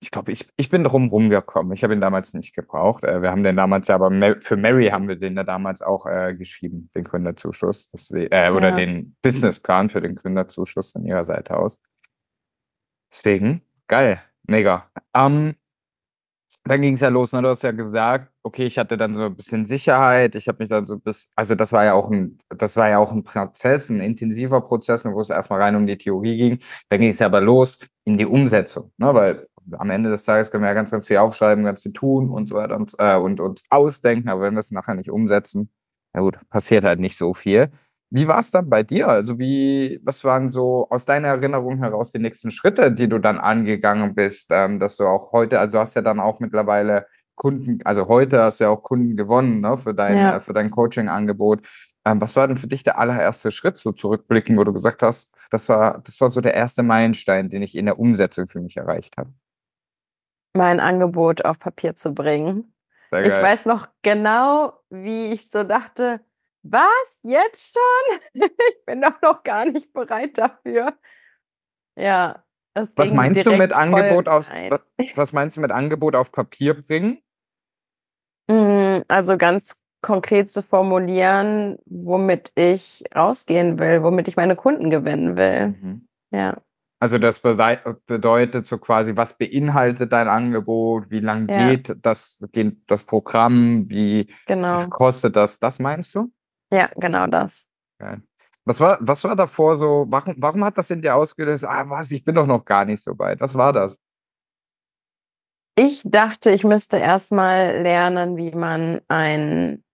Ich glaube, ich, ich bin drum rumgekommen. Ich habe ihn damals nicht gebraucht. Äh, wir haben den damals ja, aber Ma- für Mary haben wir den ja damals auch äh, geschrieben, den Gründerzuschuss. Deswegen, äh, oder Ja. den Businessplan für den Gründerzuschuss von ihrer Seite aus. Deswegen, geil, mega. Ähm, dann ging es ja los, ne? Du hast ja gesagt, okay, ich hatte dann so ein bisschen Sicherheit. Ich habe mich dann so bis, also das war ja auch ein, das war ja auch ein Prozess, ein intensiver Prozess, wo es erstmal rein um die Theorie ging. Dann ging es ja aber los in die Umsetzung, ne? Weil am Ende des Tages können wir ja ganz, ganz viel aufschreiben, ganz viel tun und so weiter und, äh, und uns ausdenken, aber wenn wir es nachher nicht umsetzen, na gut, passiert halt nicht so viel. Wie war es dann bei dir? Also wie, was waren so aus deiner Erinnerung heraus die nächsten Schritte, die du dann angegangen bist, ähm, dass du auch heute, also du hast ja dann auch mittlerweile Kunden, also heute hast du ja auch Kunden gewonnen, ne, für dein, äh, Ja. für dein Coaching-Angebot. Ähm, was war denn für dich der allererste Schritt, so zurückblicken, wo du gesagt hast, das war, das war so der erste Meilenstein, den ich in der Umsetzung für mich erreicht habe? Mein Angebot auf Papier zu bringen. Sehr Ich geil. weiß noch genau, wie ich so dachte: „Was, jetzt schon? Ich bin doch noch gar nicht bereit dafür." Ja, das Was ging meinst du mit direkt voll Angebot aus, rein. wa- was meinst du mit Angebot auf Papier bringen? Hm, also ganz konkret zu formulieren, womit ich rausgehen will, womit ich meine Kunden gewinnen will. Mhm. Ja, Also das bedei- bedeutet so quasi, was beinhaltet dein Angebot, wie lang ja, geht das, geht das Programm, wie, wie viel genau. kostet das, das meinst du? Ja, genau das. Ja. Was war, was war davor so, warum, warum hat das in dir ausgelöst? Ah, was, ich bin doch noch gar nicht so weit. Was war das? Ich dachte, ich müsste erst mal lernen, wie man ein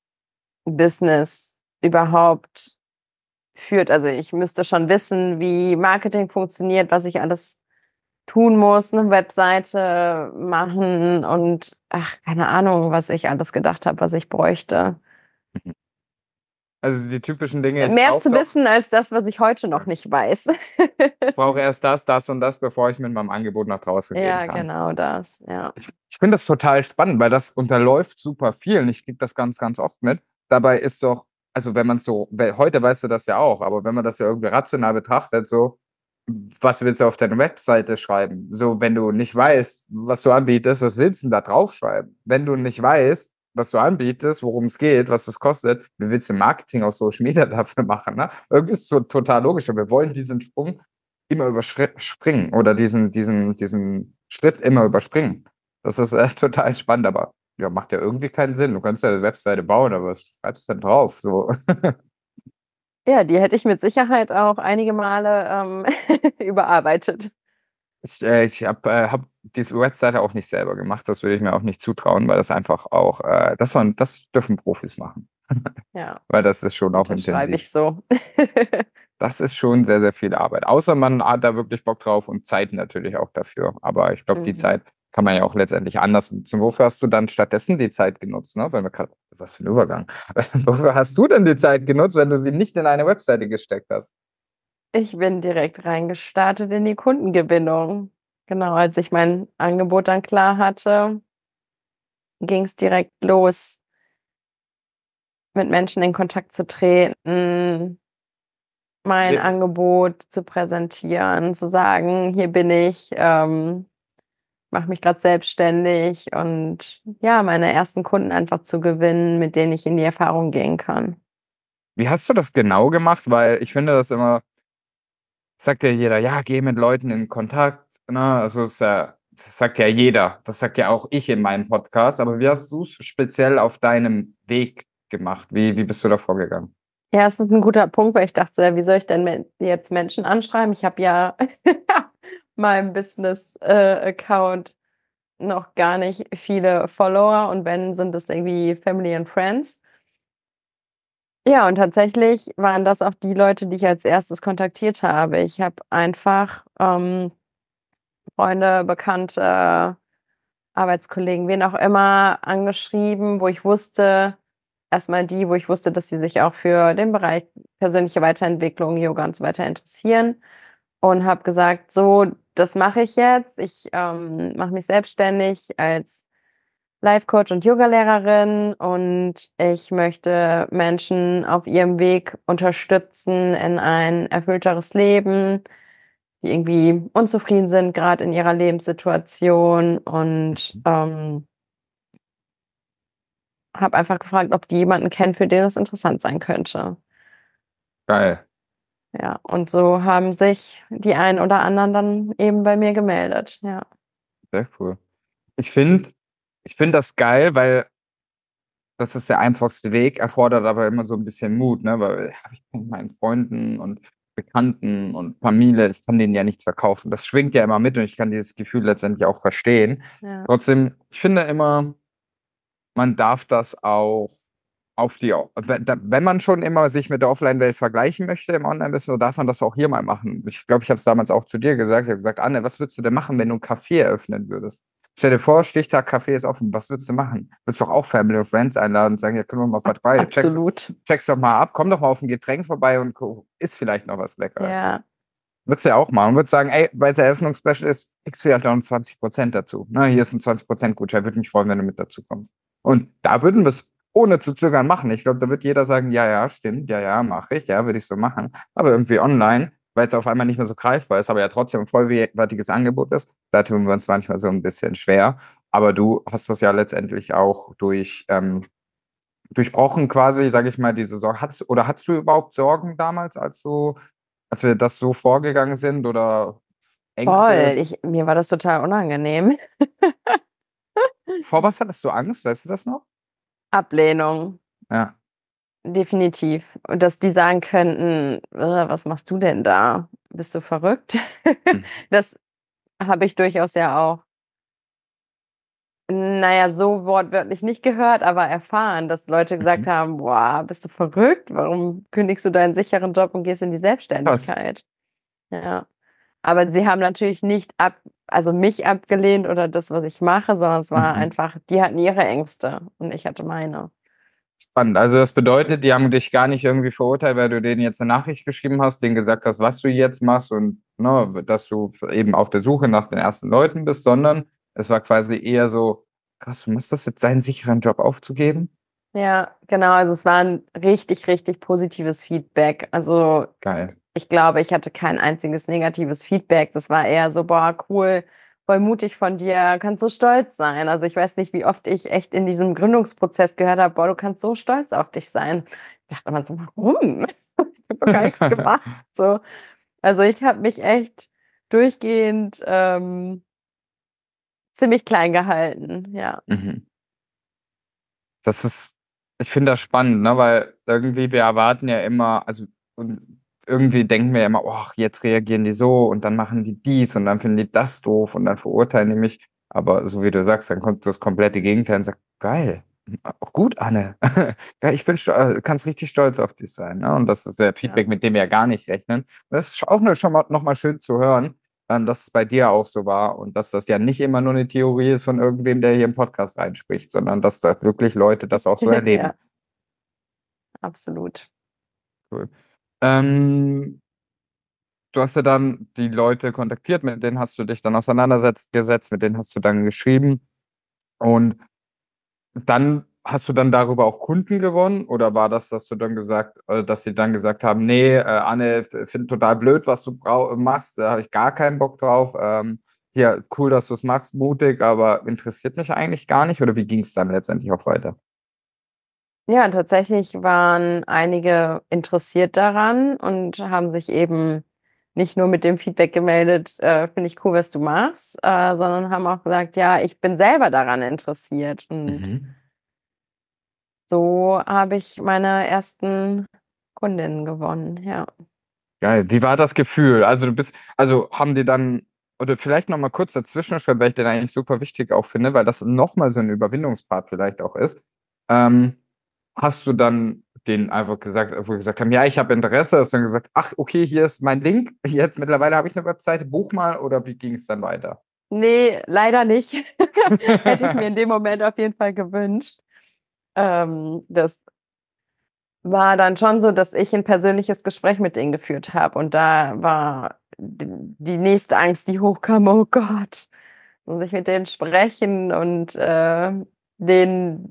Business überhaupt führt. Also, ich müsste schon wissen, wie Marketing funktioniert, was ich alles tun muss, 'ne Webseite machen und, ach, keine Ahnung, was ich alles gedacht habe, was ich bräuchte. Mhm. Also die typischen Dinge, ich Mehr brauche zu doch, wissen als das, was ich heute noch ja, nicht weiß. ich brauche erst das, das und das, bevor ich mit meinem Angebot nach draußen gehen Ja, kann. genau das, ja. Ich, ich finde das total spannend, weil das unterläuft super vielen. Ich kriege das ganz, ganz oft mit. Dabei ist doch, also wenn man so, weil heute weißt du das ja auch, aber wenn man das ja irgendwie rational betrachtet, so, was willst du auf deine Webseite schreiben? So, wenn du nicht weißt, was du anbietest, was willst du denn da draufschreiben? Wenn du nicht weißt, was du anbietest, worum es geht, was es kostet, wie willst du Marketing auf Social Media dafür machen? Ne? Irgendwie ist es so total logisch. Und wir wollen diesen Sprung immer überspringen oder diesen, diesen, diesen Schritt immer überspringen. Das ist äh, total spannend, aber ja, macht ja irgendwie keinen Sinn. Du kannst ja eine Webseite bauen, aber was schreibst du denn drauf? So. Ja, die hätte ich mit Sicherheit auch einige Male, ähm, überarbeitet. Ich, äh, ich habe äh, hab diese Webseite auch nicht selber gemacht. Das würde ich mir auch nicht zutrauen, weil das einfach auch, äh, das, waren, das dürfen Profis machen, Ja, weil das ist schon auch unterschreibe intensiv. ich so. Das ist schon sehr, sehr viel Arbeit. Außer man hat da wirklich Bock drauf und Zeit natürlich auch dafür. Aber ich glaube, die Mhm. Zeit kann man ja auch letztendlich anders nutzen. Wofür hast du dann stattdessen die Zeit genutzt? Ne? Wenn wir grad, was für ein Übergang. Wofür hast du denn die Zeit genutzt, wenn du sie nicht in eine Webseite gesteckt hast? Ich bin direkt reingestartet in die Kundengewinnung. Genau, als ich mein Angebot dann klar hatte, ging's direkt los, mit Menschen in Kontakt zu treten, mein Wie, Angebot zu präsentieren, zu sagen: „Hier bin ich, ähm, mache mich grad selbstständig" und ja, meine ersten Kunden einfach zu gewinnen, mit denen ich in die Erfahrung gehen kann. wie hast du das genau gemacht? Weil ich finde das immer, sagt ja jeder, ja, geh mit Leuten in Kontakt. Ne? Also es ist ja, das sagt ja jeder. Das sagt ja auch ich in meinem Podcast. Aber wie hast du es speziell auf deinem Weg gemacht? Wie, wie bist du da vorgegangen? Ja, es ist 'n guter Punkt, weil ich dachte so: „Ja, wie soll ich denn men jetzt Menschen anschreiben?" Ich habe ja meinem Business, äh, Account noch gar nicht viele Follower und wenn, sind es irgendwie Family and Friends. Ja, und tatsächlich waren das auch die Leute, die ich als Erstes kontaktiert habe. Ich habe einfach, ähm, Freunde, Bekannte, Arbeitskollegen, wen auch immer angeschrieben, wo ich wusste erst mal die, wo ich wusste, dass sie sich auch für den Bereich persönliche Weiterentwicklung, Yoga und so weiter interessieren und habe gesagt: „So, das mache ich jetzt. Ich, ähm, mache mich selbstständig als Life-Coach und Yogalehrerin und ich möchte Menschen auf ihrem Weg unterstützen in ein erfüllteres Leben, die irgendwie unzufrieden sind, gerade in ihrer Lebenssituation und Mhm. ähm, habe einfach gefragt, ob die jemanden kennen, für den es interessant sein könnte. Geil. Ja, und so haben sich die einen oder anderen dann eben bei mir gemeldet, ja. Sehr cool. Ich finde ich finde das geil, weil das ist der einfachste Weg, erfordert aber immer so ein bisschen Mut, ne? Weil habe ich mit meinen Freunden und Bekannten und Familie, ich kann denen ja nichts verkaufen. Das schwingt ja immer mit und ich kann dieses Gefühl letztendlich auch verstehen. Ja. Trotzdem, ich finde immer, man darf das auch auf die wenn da wenn man schon immer sich mit der Offline-Welt vergleichen möchte im Online-Business, dann darf man das auch hier mal machen. Ich glaube, ich habe es damals auch zu dir gesagt. Ich habe gesagt: „Anne, was würdest du denn machen, wenn du 'n Café eröffnen würdest? Stell dir vor, Stichtag, Café ist offen. Was würdest du machen? Würdest doch auch Family und Friends einladen und sagen: „Ja, können wir mal vorbei? Check's Absolut. check's doch mal ab. Komm doch mal auf 'n Getränk vorbei und ko isst vielleicht noch was Leckeres.“ Ja. Würdest du ja auch machen. Würdest sagen: „Ey, weil's Eröffnungsspecial ist, kriegst du vielleicht auch noch zwanzig Prozent dazu. Ne, hier ist 'n zwanzig Prozent Gutschein. Würde mich freuen, wenn du mit dazu kommst.“ Und da würden wir's ohne zu zögern machen. Ich glaube, da wird jeder sagen: „Ja, ja, stimmt. Ja, ja, mache ich. Ja, würde ich so machen.“ Aber irgendwie online, weil's auf einmal nicht mehr so greifbar ist, aber ja trotzdem 'n vollwertiges Angebot ist, da tun wir uns manchmal so 'n bisschen schwer. Aber du hast das ja letztendlich auch durch ähm, durchbrochen quasi, sage ich mal, diese Sorge. Hattest oder hattest du überhaupt Sorgen damals, als du als wir das so vorgegangen sind oder Ängste? Voll, ich mir war das total unangenehm. Vor was hattest du Angst? Weißt du das noch? Ablehnung, Ja. definitiv. Und dass die sagen könnten: „Äh, was machst du denn da? Bist du verrückt?“ Mhm. Das habe ich durchaus ja auch na ja, so wortwörtlich nicht gehört, aber erfahren, dass Leute gesagt Mhm. haben: „Boah, bist du verrückt? Warum kündigst du deinen sicheren Job und gehst in die Krass. Selbstständigkeit?“ Ja. Aber sie haben natürlich nicht ab also mich abgelehnt oder das, was ich mache, sondern es war Mhm. einfach die hatten ihre Ängste und ich hatte meine. Spannend. Also, das bedeutet, die haben dich gar nicht irgendwie verurteilt, weil du denen jetzt 'ne Nachricht geschrieben hast, denen gesagt hast, was du jetzt machst und, ne, dass du f eben auf der Suche nach den ersten Leuten bist, sondern es war quasi eher so: „Krass, du machst das jetzt, deinen sicheren Job aufzugeben?“ Ja, genau, also es war 'n richtig, richtig positives Feedback. Also, Geil. ich glaube, ich hatte kein einziges negatives Feedback. Das war eher so: „Boah, cool, voll mutig von dir, kannst so stolz sein.“ Also, ich weiß nicht, wie oft ich echt in diesem Gründungsprozess gehört habe: „Boah, du kannst so stolz auf dich sein.“ Ich dachte immer so: „Warum? Ich habe doch gar nix gemacht“, so. Also, ich habe mich echt durchgehend, ähm ziemlich klein gehalten, ja. Mhm. Das ist ich finde das spannend, ne, weil irgendwie wir erwarten ja immer also, und irgendwie denken wir ja immer: „Och, jetzt reagieren die so und dann machen die dies und dann finden die das doof und dann verurteilen die mich.“ Aber so wie du sagst, dann kommt das komplette Gegenteil und sagt: „Geil, hm, gut, Anne. Ja, ich bin sto äh, kannst richtig stolz auf dich sein“, ne? Und das ist ja Ja. Feedback, mit dem wir ja gar nicht rechnen. Das ist auch nur schon mal noch mal schön zu hören, ähm, dass es bei dir auch so war und dass das ja nicht immer nur 'ne Theorie ist von irgendwem, der hier im Podcast reinspricht, sondern dass da wirklich Leute das auch so erleben. Ja. Absolut. Cool. Ähm du hast ja dann die Leute kontaktiert, mit denen hast du dich dann auseinandersetzt gesetzt, mit denen hast du dann geschrieben. Und dann hast du dann darüber auch Kunden gewonnen oder war das, dass du dann gesagt äh, dass sie dann gesagt haben: „Ne, äh, Anne, f finde total blöd, was du brau machst, da habe ich gar keinen Bock drauf. Ähm, ja, cool, dass du's machst, mutig, aber interessiert mich eigentlich gar nicht“, oder wie ging's dann letztendlich auch weiter? Ja, tatsächlich waren einige interessiert daran und haben sich eben nicht nur mit dem Feedback gemeldet: „Äh, finde ich cool, was du machst“, äh, sondern haben auch gesagt: „Ja, ich bin selber daran interessiert.“ Und Mhm. so habe ich meine ersten Kundinnen gewonnen, ja. Geil. Wie war das Gefühl? Also, du bist also, haben die dann oder vielleicht noch mal kurz dazwischen, weil ich den eigentlich super wichtig auch finde, weil das noch mal so 'n Überwindungspart vielleicht auch ist. Ähm, hast du dann denen einfach gesagt wo die gesagt haben: „Ja, ich habe Interesse“, hast du dann gesagt: „Ach, okay, hier ist mein Link. Jetzt mittlerweile habe ich 'ne Webseite, buch mal“, oder wie ging's dann weiter? Ne, leider nicht. Hätte ich mir in dem Moment auf jeden Fall gewünscht. Ähm, das war dann schon so, dass ich 'n persönliches Gespräch mit denen geführt habe und da war d die nächste Angst, die hochkam: „Oh Gott, muss ich mit denen sprechen und, äh, denen“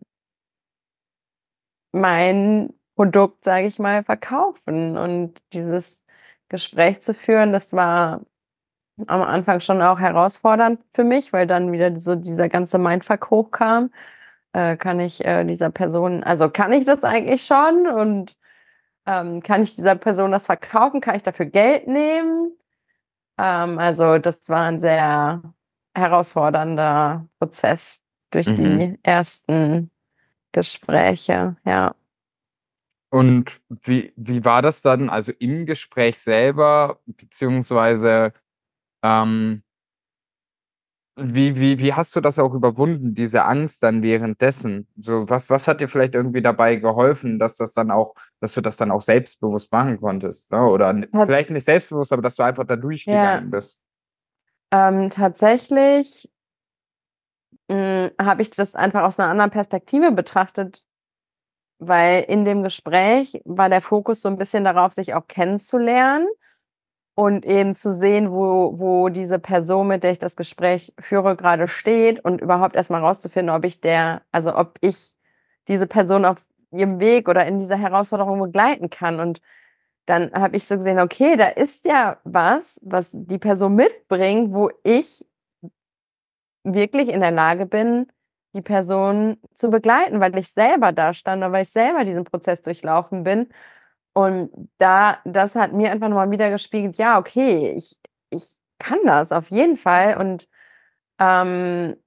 „mein Produkt, sage ich mal, verkaufen.“ Und dieses Gespräch zu führen, das war am Anfang schon auch herausfordernd für mich, weil dann wieder so dieser ganze Mindfuck hochkam. Äh, kann ich äh, dieser Person, also kann ich das eigentlich schon und ähm, kann ich dieser Person das verkaufen? Kann ich dafür Geld nehmen? Ähm, also das war ein sehr herausfordernder Prozess durch Mhm. die ersten Gespräche, ja. Und wie, wie war das dann, also im Gespräch selber, beziehungsweise ähm, wie, wie, wie hast du das auch überwunden, diese Angst dann währenddessen? So, was, was hat dir vielleicht irgendwie dabei geholfen, dass das dann auch, dass du das dann auch selbstbewusst machen konntest, ne? Oder n- Hat, vielleicht nicht selbstbewusst, aber dass du einfach da ja, durchgegangen bist. ähm, tatsächlich mh, habe ich das einfach aus einer anderen Perspektive betrachtet, weil in dem Gespräch war der Fokus so ein bisschen darauf, sich auch kennenzulernen und eben zu sehen, wo wo diese Person, mit der ich das Gespräch führe, gerade steht und überhaupt erst mal rauszufinden, ob ich der also, ob ich diese Person auf ihrem Weg oder in dieser Herausforderung begleiten kann. Und dann habe ich so gesehen: „Okay, da ist ja was, was die Person mitbringt, wo ich wirklich in der Lage bin, die Person zu begleiten, weil ich selber da stand und weil ich selber diesen Prozess durchlaufen bin. Und da das hat mir einfach noch mal widergespiegelt, ja, okay, ich ich kann das auf jeden Fall und, ähm,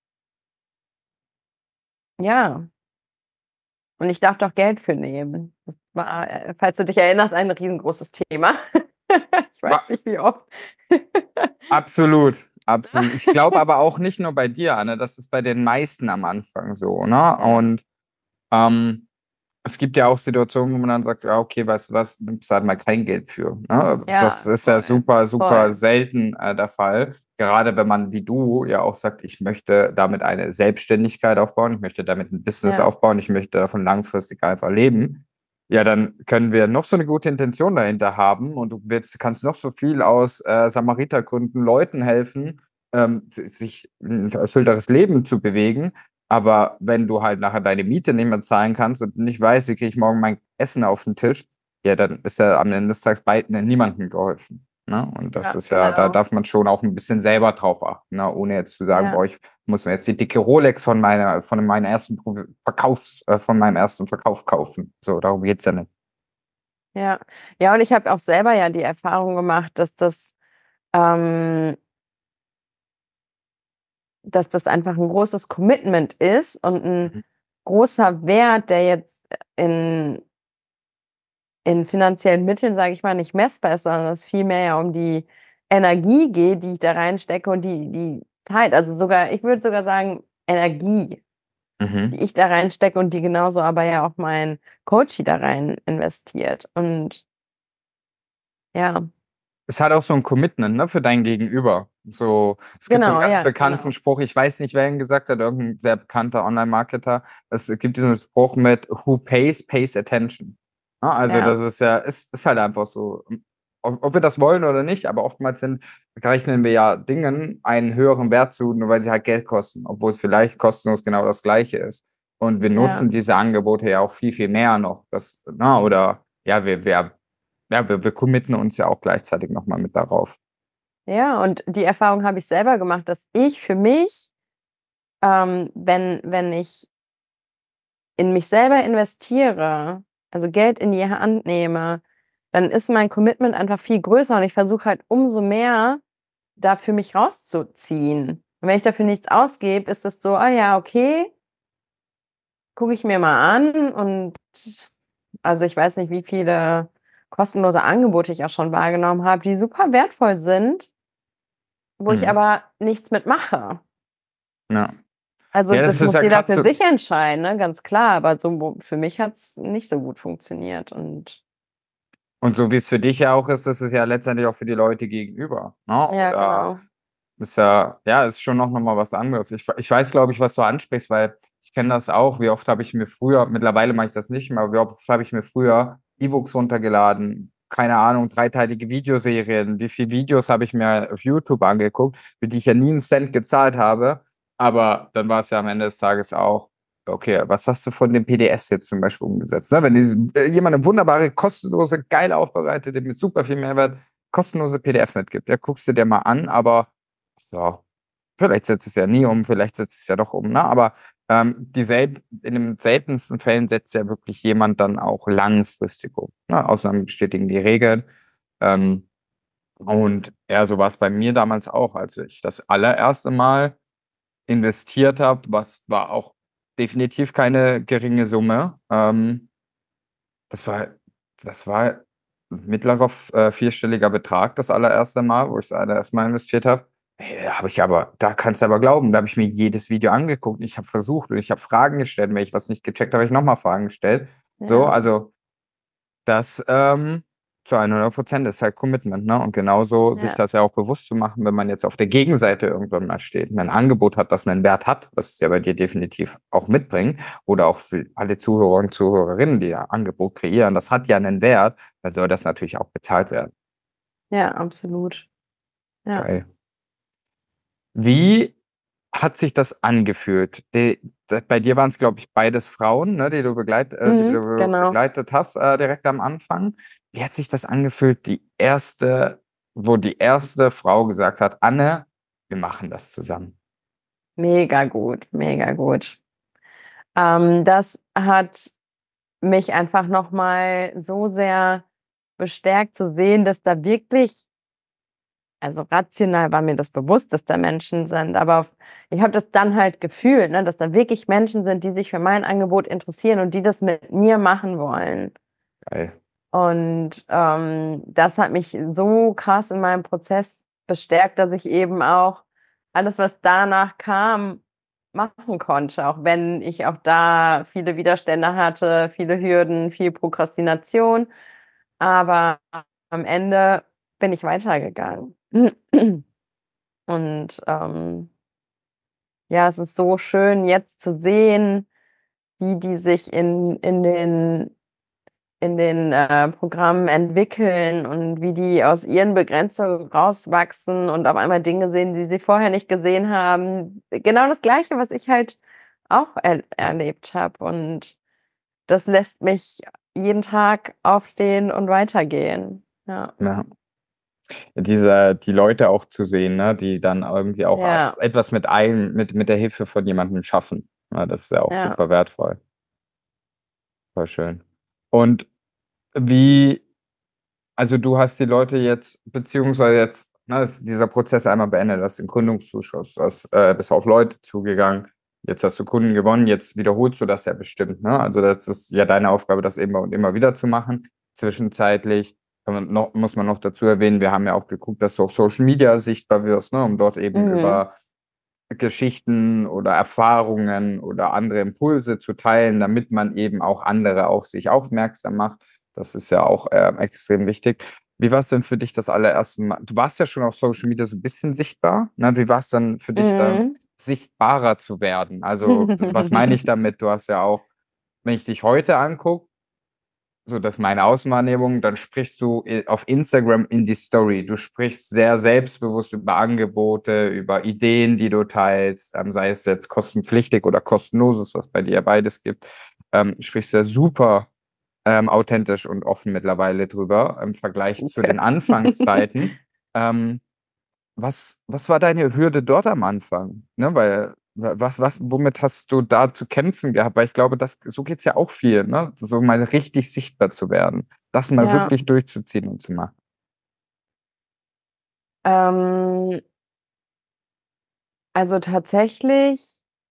ja, und ich darf doch Geld für nehmen. Das war, äh, falls du dich erinnerst, ein riesengroßes Thema. Ich weiß Wa- nicht, wie oft. Absolut, absolut. Ich glaube aber auch nicht nur bei dir, Anne, das ist bei den meisten am Anfang so, ne? Ja, Und ähm, es gibt ja auch Situationen, wo man dann sagt, ja, okay, weißt du was, nimmst halt mal kein Geld für. Ne? Das ja, ist ja voll, super, super voll. selten äh, der Fall. Gerade wenn man wie du ja auch sagt, ich möchte damit eine Selbstständigkeit aufbauen, ich möchte damit ein Business Ja, aufbauen, ich möchte davon langfristig einfach leben. Ja, dann können wir noch so eine gute Intention dahinter haben und du willst, kannst noch so viel aus äh, Samaritergründen Leuten helfen, ähm, sich ein erfüllteres Leben zu bewegen. Aber wenn du halt nachher deine Miete nicht mehr zahlen kannst und nicht weißt, wie kriege ich morgen mein Essen auf den Tisch, ja, dann ist ja am Ende des Tages beiden niemandem geholfen. Ne? Und das ja, ist ja, da genau. darf man schon auch ein bisschen selber drauf achten, ne? Ohne jetzt zu sagen, Ja, boah, ich muss mir jetzt die dicke Rolex von meiner, von meinem ersten Pro- Verkaufs, äh, von meinem ersten Verkauf kaufen. So, darum geht's ja nicht. ja. Ja, und ich habe auch selber ja die Erfahrung gemacht, dass das ähm, dass das einfach ein großes Commitment ist und ein Mhm. großer Wert, der jetzt in in finanziellen Mitteln, sage ich mal, nicht messbar ist, sondern es vielmehr ja um die Energie geht, die ich da reinstecke und die die Zeit. Also, sogar ich würde sogar sagen, Energie, die Mhm. ich da reinstecke und die genauso aber ja auch mein Coachie da rein investiert. Und ja, Es hat auch so ein Commitment, ne, für dein Gegenüber. So, es gibt so einen genau, ganz ja, bekannten genau. Spruch, ich weiß nicht, wer ihn gesagt hat, irgendein sehr bekannter Online-Marketer. Es gibt diesen Spruch mit Who pays, pays attention. Ja, also Ja, das ist ja, ist, ist halt einfach so. Ob, ob wir das wollen oder nicht, aber oftmals sind, rechnen wir ja Dingen einen höheren Wert zu, nur weil sie halt Geld kosten, obwohl es vielleicht kostenlos genau das Gleiche ist. Und wir ja. nutzen diese Angebote ja auch viel, viel mehr noch. Das, na, oder ja, wir, wir ja, wir, wir committen uns ja auch gleichzeitig nochmal mit darauf. Ja, und die Erfahrung habe ich selber gemacht, dass ich für mich, ähm, wenn wenn ich in mich selber investiere, also Geld in die Hand nehme, dann ist mein Commitment einfach viel größer und ich versuche halt umso mehr da für mich rauszuziehen. Und wenn ich dafür nichts ausgebe, ist das so: „Ah ja, okay, gucke ich mir mal an.“ Und also, ich weiß nicht, wie viele kostenlose Angebote ich auch schon wahrgenommen habe, die super wertvoll sind, wo ich Mhm. aber nichts mitmache. Ja. Also, Ja, das das ist muss ja jeder gerade für so. sich entscheiden, ne, ganz klar, aber so wo für mich hat's nicht so gut funktioniert und Und so wie es für dich ja auch ist, ist es ja letztendlich auch für die Leute gegenüber. Ne? ja, Oder genau. ist ja, ja, ist schon noch, noch mal was anderes. Ich, ich weiß, glaube ich, was du ansprichst, weil ich kenne das auch. Wie oft habe ich mir früher, mittlerweile mache ich das nicht mehr, aber wie oft habe ich mir früher E-Books runtergeladen, keine Ahnung, dreiteilige Videoserien, wie viele Videos habe ich mir auf YouTube angeguckt, für die ich ja nie einen Cent gezahlt habe. Aber dann war es ja am Ende des Tages auch, okay, was hast du von den P D Fs jetzt zum Beispiel umgesetzt? Ne? Wenn diese, äh, jemand eine wunderbare, kostenlose, geil aufbereitete, mit super viel Mehrwert kostenlose P D F mitgibt. Ja, guckst du dir mal an, aber ja, vielleicht setzt es ja nie um, vielleicht setzt es ja doch um, ne? Aber ähm, die selb in den seltensten Fällen setzt ja wirklich jemand dann auch langfristig um. Ne? Ausnahmen bestätigen die Regeln. Ähm, und ja, so war es bei mir damals auch, als ich das allererste Mal investiert habe, was war auch definitiv keine geringe Summe. Ähm, das war, das war mittlerer äh, vierstelliger Betrag, das allererste Mal, wo ich das allererste Mal investiert habe. Hey, da habe ich aber, da kannst du aber glauben, da habe ich mir jedes Video angeguckt. Ich habe versucht und ich habe Fragen gestellt. Wenn ich was nicht gecheckt habe, habe ich nochmal Fragen gestellt. So, Ja. also das ähm, zu hundert Prozent ist halt Commitment, ne? Und genauso sich Ja. das ja auch bewusst zu machen, wenn man jetzt auf der Gegenseite irgendwann mal steht, ein Angebot hat, das einen Wert hat, was es ja bei dir definitiv auch mitbringt, oder auch für alle Zuhörer und Zuhörerinnen, die ja Angebot kreieren, das hat ja einen Wert, dann soll das natürlich auch bezahlt werden. Ja, absolut. Ja. Geil. Wie hat sich das angefühlt? Die, da- bei dir waren es, glaube ich, beides Frauen, ne, die du, begleit, äh, die Mhm, du genau. begleitet hast, äh, direkt am Anfang. Wie hat sich das angefühlt, die erste, wo die erste Frau gesagt hat, Anne, wir machen das zusammen? Mega gut, mega gut. Ähm, das hat mich einfach noch mal so sehr bestärkt zu sehen, dass da wirklich also rational war mir das bewusst, dass da Menschen sind, aber auf ich habe das dann halt gefühlt, ne, dass da wirklich Menschen sind, die sich für mein Angebot interessieren und die das mit mir machen wollen. Geil. Und, ähm, das hat mich so krass in meinem Prozess bestärkt, dass ich eben auch alles, was danach kam, machen konnte, auch wenn ich auch da viele Widerstände hatte, viele Hürden, viel Prokrastination. Aber am Ende bin ich weitergegangen. Und, ähm, ja, es ist so schön, jetzt zu sehen, wie die sich in in den in den, äh, Programmen entwickeln und wie die aus ihren Begrenzungen rauswachsen und auf einmal Dinge sehen, die sie vorher nicht gesehen haben. Genau das Gleiche, was ich halt auch er erlebt habe. Und das lässt mich jeden Tag aufstehen und weitergehen. Ja. Ja. Diese, die Leute auch zu sehen, ne, die dann irgendwie auch Ja, etwas mit einem, mit, mit der Hilfe von jemandem schaffen. Ja, das ist ja auch ja. super wertvoll. Voll schön. Und wie, also du hast die Leute jetzt, beziehungsweise jetzt, ne, ist dieser Prozess einmal beendet, du hast den Gründungszuschuss, du hast, äh, bist auf Leute zugegangen, jetzt hast du Kunden gewonnen, jetzt wiederholst du das ja bestimmt, ne? Also das ist ja deine Aufgabe, das immer und immer wieder zu machen. Zwischenzeitlich kann man noch, muss man noch dazu erwähnen, wir haben ja auch geguckt, dass du auf Social Media sichtbar wirst, ne, um dort eben Mhm. über Geschichten oder Erfahrungen oder andere Impulse zu teilen, damit man eben auch andere auf sich aufmerksam macht. Das ist ja auch äh, extrem wichtig. Wie war es denn für dich das allererste Mal? Du warst ja schon auf Social Media so ein bisschen sichtbar. Ne? Wie war es dann für dich, da Mhm. sichtbarer zu werden? Also, was meine ich damit? Du hast ja auch, wenn ich dich heute angucke, so das ist meine Außenwahrnehmung, dann sprichst du i- auf Instagram in die Story. Du sprichst sehr selbstbewusst über Angebote, über Ideen, die du teilst, ähm, sei es jetzt kostenpflichtig oder kostenloses, was bei dir ja beides gibt. Ähm, sprichst du super ähm, authentisch und offen mittlerweile drüber im Vergleich zu den Anfangszeiten. Ähm, was, was war deine Hürde dort am Anfang? Ne, weil, wa- was, was, womit hast du da zu kämpfen gehabt? Weil ich glaube, das, so geht's ja auch viel, ne? So mal richtig sichtbar zu werden. Das mal Ja, wirklich durchzuziehen und zu machen. ähm, also tatsächlich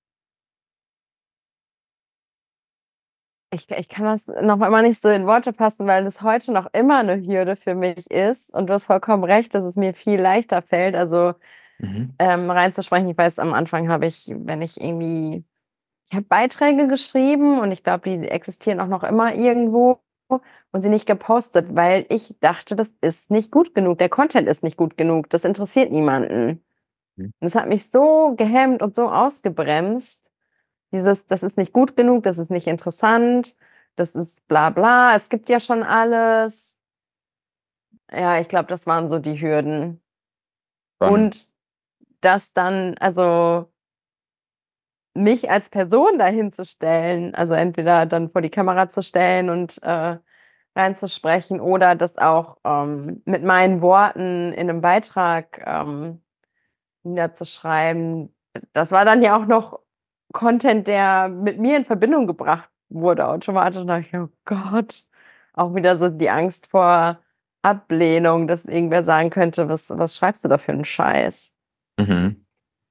Ich ich kann das noch immer nicht so in Worte fassen, weil das heute noch immer 'ne Hürde für mich ist und du hast vollkommen recht, dass es mir viel leichter fällt, also, Mhm. ähm, reinzusprechen. Ich weiß, am Anfang habe ich, wenn ich irgendwie ich habe Beiträge geschrieben und ich glaube, die existieren auch noch immer irgendwo und sie nicht gepostet, weil ich dachte, das ist nicht gut genug. Der Content ist nicht gut genug. Das interessiert niemanden. Mhm. Und es hat mich so gehemmt und so ausgebremst. Dieses, das ist nicht gut genug, das ist nicht interessant, das ist bla bla, es gibt ja schon alles. Ja, ich glaube, das waren so die Hürden. Spannend. Und das dann also, mich als Person dahin zu stellen, also entweder dann vor die Kamera zu stellen und, äh, reinzusprechen oder das auch ähm, mit meinen Worten in einem Beitrag ähm, niederzuschreiben. Das war dann ja auch noch Content, der mit mir in Verbindung gebracht wurde automatisch. Und da dachte ich, oh Gott, auch wieder so die Angst vor Ablehnung, dass irgendwer sagen könnte, was, was schreibst du da für einen Scheiß? Mhm.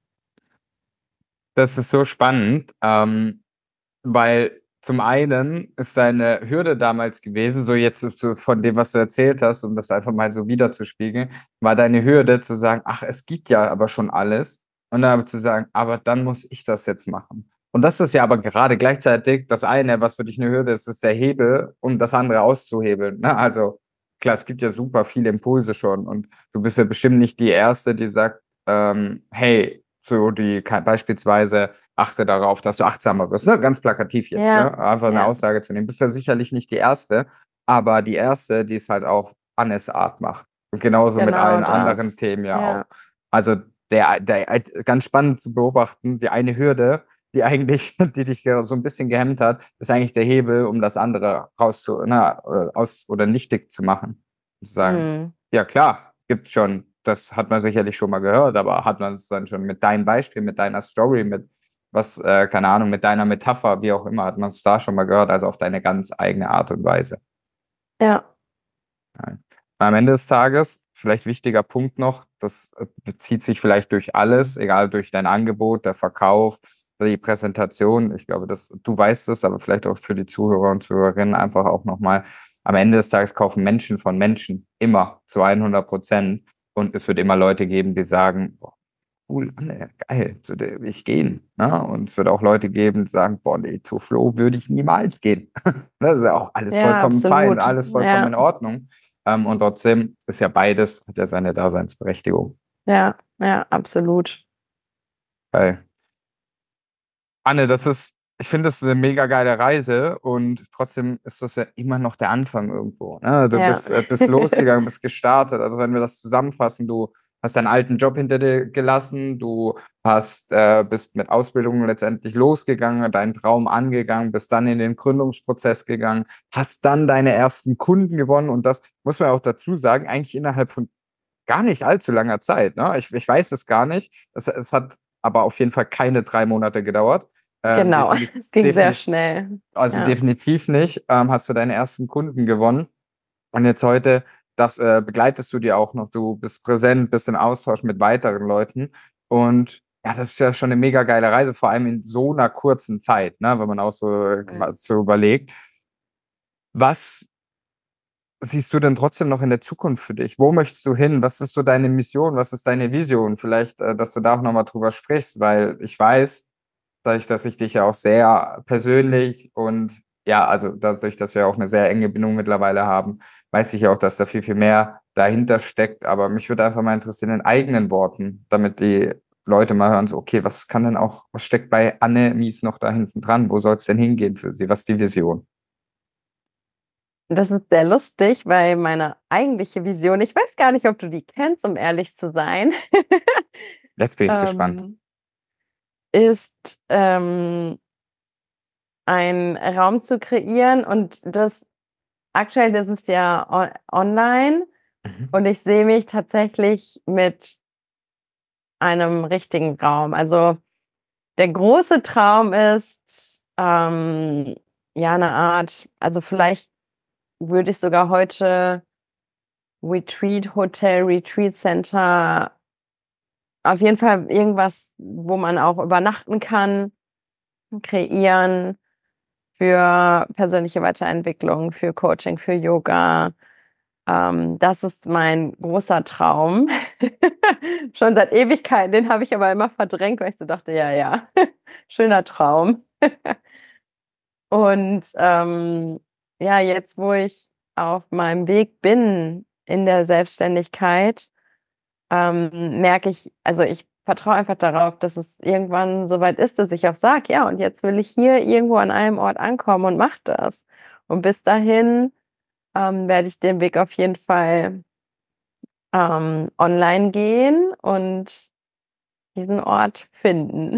Das ist so spannend, ähm, weil zum einen ist deine Hürde damals gewesen, so jetzt so so von dem, was du erzählt hast, um das einfach mal so wiederzuspiegeln, war deine Hürde zu sagen: „Ach, es gibt ja aber schon alles.“ Und dann aber zu sagen: „Aber dann muss ich das jetzt machen.“ Und das ist ja aber gerade gleichzeitig das eine, was für dich eine Hürde ist, ist der Hebel, um das andere auszuhebeln, ne? Also, klar, es gibt ja super viele Impulse schon und du bist ja bestimmt nicht die Erste, die sagt, ähm: „Hey“, so die ka beispielsweise achte darauf, dass du achtsamer wirst, ne? Ganz plakativ jetzt, Ja, ne? Einfach eine ja, Aussage zu nehmen. Bist ja sicherlich nicht die Erste, aber die Erste, die es halt auf Hannes Art macht. Und genauso mit genau allen anderen das. Themen ja auch. Ja, Also, der der äh, ganz spannend zu beobachten, die eine Hürde, die eigentlich die dich ge so ein bisschen gehemmt hat, ist eigentlich der Hebel, um das andere rauszu na, äh, aus oder nichtig zu machen. Und zu sagen: mm, „Ja klar, gibt's schon. Das hat man sicherlich schon mal gehört, aber hat man es dann schon mit deinem Beispiel, mit deiner Story, mit was, äh, keine Ahnung, mit deiner Metapher, wie auch immer, hat man es da schon mal gehört, also auf deine ganz eigene Art und Weise. ja, Nein. Am Ende des Tages, vielleicht wichtiger Punkt noch, das äh, bezieht sich vielleicht durch alles, egal durch dein Angebot, der Verkauf, die Präsentation. Ich glaube, dass du weißt es, aber vielleicht auch für die Zuhörer und Zuhörerinnen einfach auch nochmal. Am Ende des Tages kaufen Menschen von Menschen immer zu hundert Prozent. Und es wird immer Leute geben, die sagen, boah, cool, Anne, geil, zu der will ich gehen. Ne? Und es wird auch Leute geben, die sagen, boah, nee, zu Flo würde ich niemals gehen. Das ist ja auch alles ja, vollkommen fein, absolut. alles vollkommen Ja, in Ordnung. Ähm, und trotzdem ist ja beides, hat ja seine Daseinsberechtigung. ja, ja, absolut. Geil. Anne, das ist, ich finde, das ist eine mega geile Reise und trotzdem ist das ja immer noch der Anfang irgendwo. Ne? Du Ja. bist, äh, bist losgegangen, bist gestartet. Also wenn wir das zusammenfassen, du hast deinen alten Job hinter dir gelassen, du hast, äh, bist mit Ausbildung letztendlich losgegangen, deinen Traum angegangen, bist dann in den Gründungsprozess gegangen, hast dann deine ersten Kunden gewonnen und das muss man auch dazu sagen, eigentlich innerhalb von gar nicht allzu langer Zeit. Ne? Ich, ich weiß es gar nicht. Es, es hat aber auf jeden Fall keine drei Monate gedauert. Ähm, Genau, defini es ging sehr defini schnell. also Ja. definitiv nicht. Ähm, hast du deine ersten Kunden gewonnen. Und jetzt heute das, äh, begleitest du die auch noch. Du bist präsent, bist im Austausch mit weiteren Leuten. Und ja, das ist ja schon eine mega geile Reise, vor allem in so einer kurzen Zeit, ne? Wenn man auch so, äh, Mhm. so überlegt. Was siehst du denn trotzdem noch in der Zukunft für dich? Wo möchtest du hin? Was ist so deine Mission? Was ist deine Vision? Vielleicht, äh, dass du da auch noch mal drüber sprichst, weil ich weiß, dadurch, dass ich dich ja auch sehr persönlich und ja, also dadurch, dass wir auch eine sehr enge Bindung mittlerweile haben, weiß ich auch, dass da viel, viel mehr dahinter steckt. Aber mich würde einfach mal interessieren in eigenen Worten, damit die Leute mal hören, so, okay, was kann denn auch, was steckt bei Anne Mies noch da hinten dran? Wo soll es denn hingehen für sie? Was ist die Vision? Das ist sehr lustig, weil meine eigentliche Vision, ich weiß gar nicht, ob du die kennst, um ehrlich zu sein, Jetzt bin ich gespannt. ähm, ist ähm, einen Raum zu kreieren und das aktuell das ist ja on online Mhm. und ich sehe mich tatsächlich mit einem richtigen Raum. Also, der große Traum ist, ähm, ja, eine Art also, vielleicht würde ich sogar heute Retreat Hotel, Retreat Center auf jeden Fall irgendwas, wo man auch übernachten kann, kreieren für persönliche Weiterentwicklung, für Coaching, für Yoga. Ähm, das ist mein großer Traum. Schon seit Ewigkeiten, den habe ich aber immer verdrängt, weil ich so dachte: „Ja, ja, schöner Traum.“ Und, ähm, ja, jetzt, wo ich auf meinem Weg bin in der Selbstständigkeit, ähm, merke ich also, ich vertraue einfach darauf, dass es irgendwann so weit ist, dass ich auch sage: „Ja, und jetzt will ich hier irgendwo an einem Ort ankommen und mache das.“ Und bis dahin, ähm, werde ich den Weg auf jeden Fall, ähm, online gehen und diesen Ort finden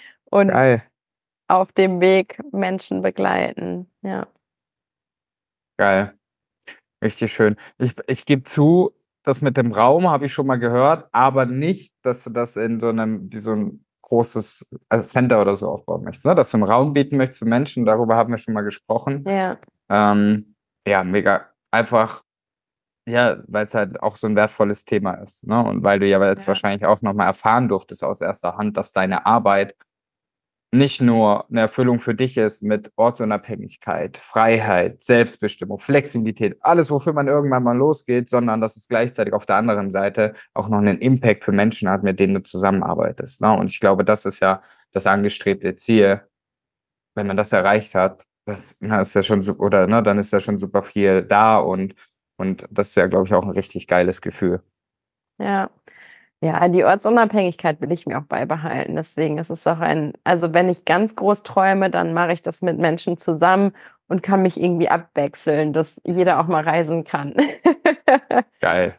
und Geil. auf dem Weg Menschen begleiten, ja. Geil. Richtig schön. Ich, ich gebe zu, das mit dem Raum habe ich schon mal gehört, aber nicht, dass du das in so einem, wie so ein großes äh, Center oder so aufbauen möchtest, ne? Dass du einen Raum bieten möchtest für Menschen, darüber haben wir schon mal gesprochen. Ja, Ähm, ja, mega. Einfach, ja, weil es halt auch so ein wertvolles Thema ist, ne? Und weil du ja jetzt ja, wahrscheinlich auch nochmal erfahren durftest aus erster Hand, dass deine Arbeit nicht nur eine Erfüllung für dich ist mit Ortsunabhängigkeit, Freiheit, Selbstbestimmung, Flexibilität, alles, wofür man irgendwann mal losgeht, sondern dass es gleichzeitig auf der anderen Seite auch noch einen Impact für Menschen hat, mit denen du zusammenarbeitest. Ne? Und ich glaube, das ist ja das angestrebte Ziel. Wenn man das erreicht hat, das, na, ist ja schon, su- oder, ne, dann ist ja schon super viel da und, und das ist ja, glaube ich, auch ein richtig geiles Gefühl. ja. Ja, die Ortsunabhängigkeit will ich mir auch beibehalten. Deswegen ist es auch ein, also wenn ich ganz groß träume, dann mache ich das mit Menschen zusammen und kann mich irgendwie abwechseln, dass jeder auch mal reisen kann. Geil.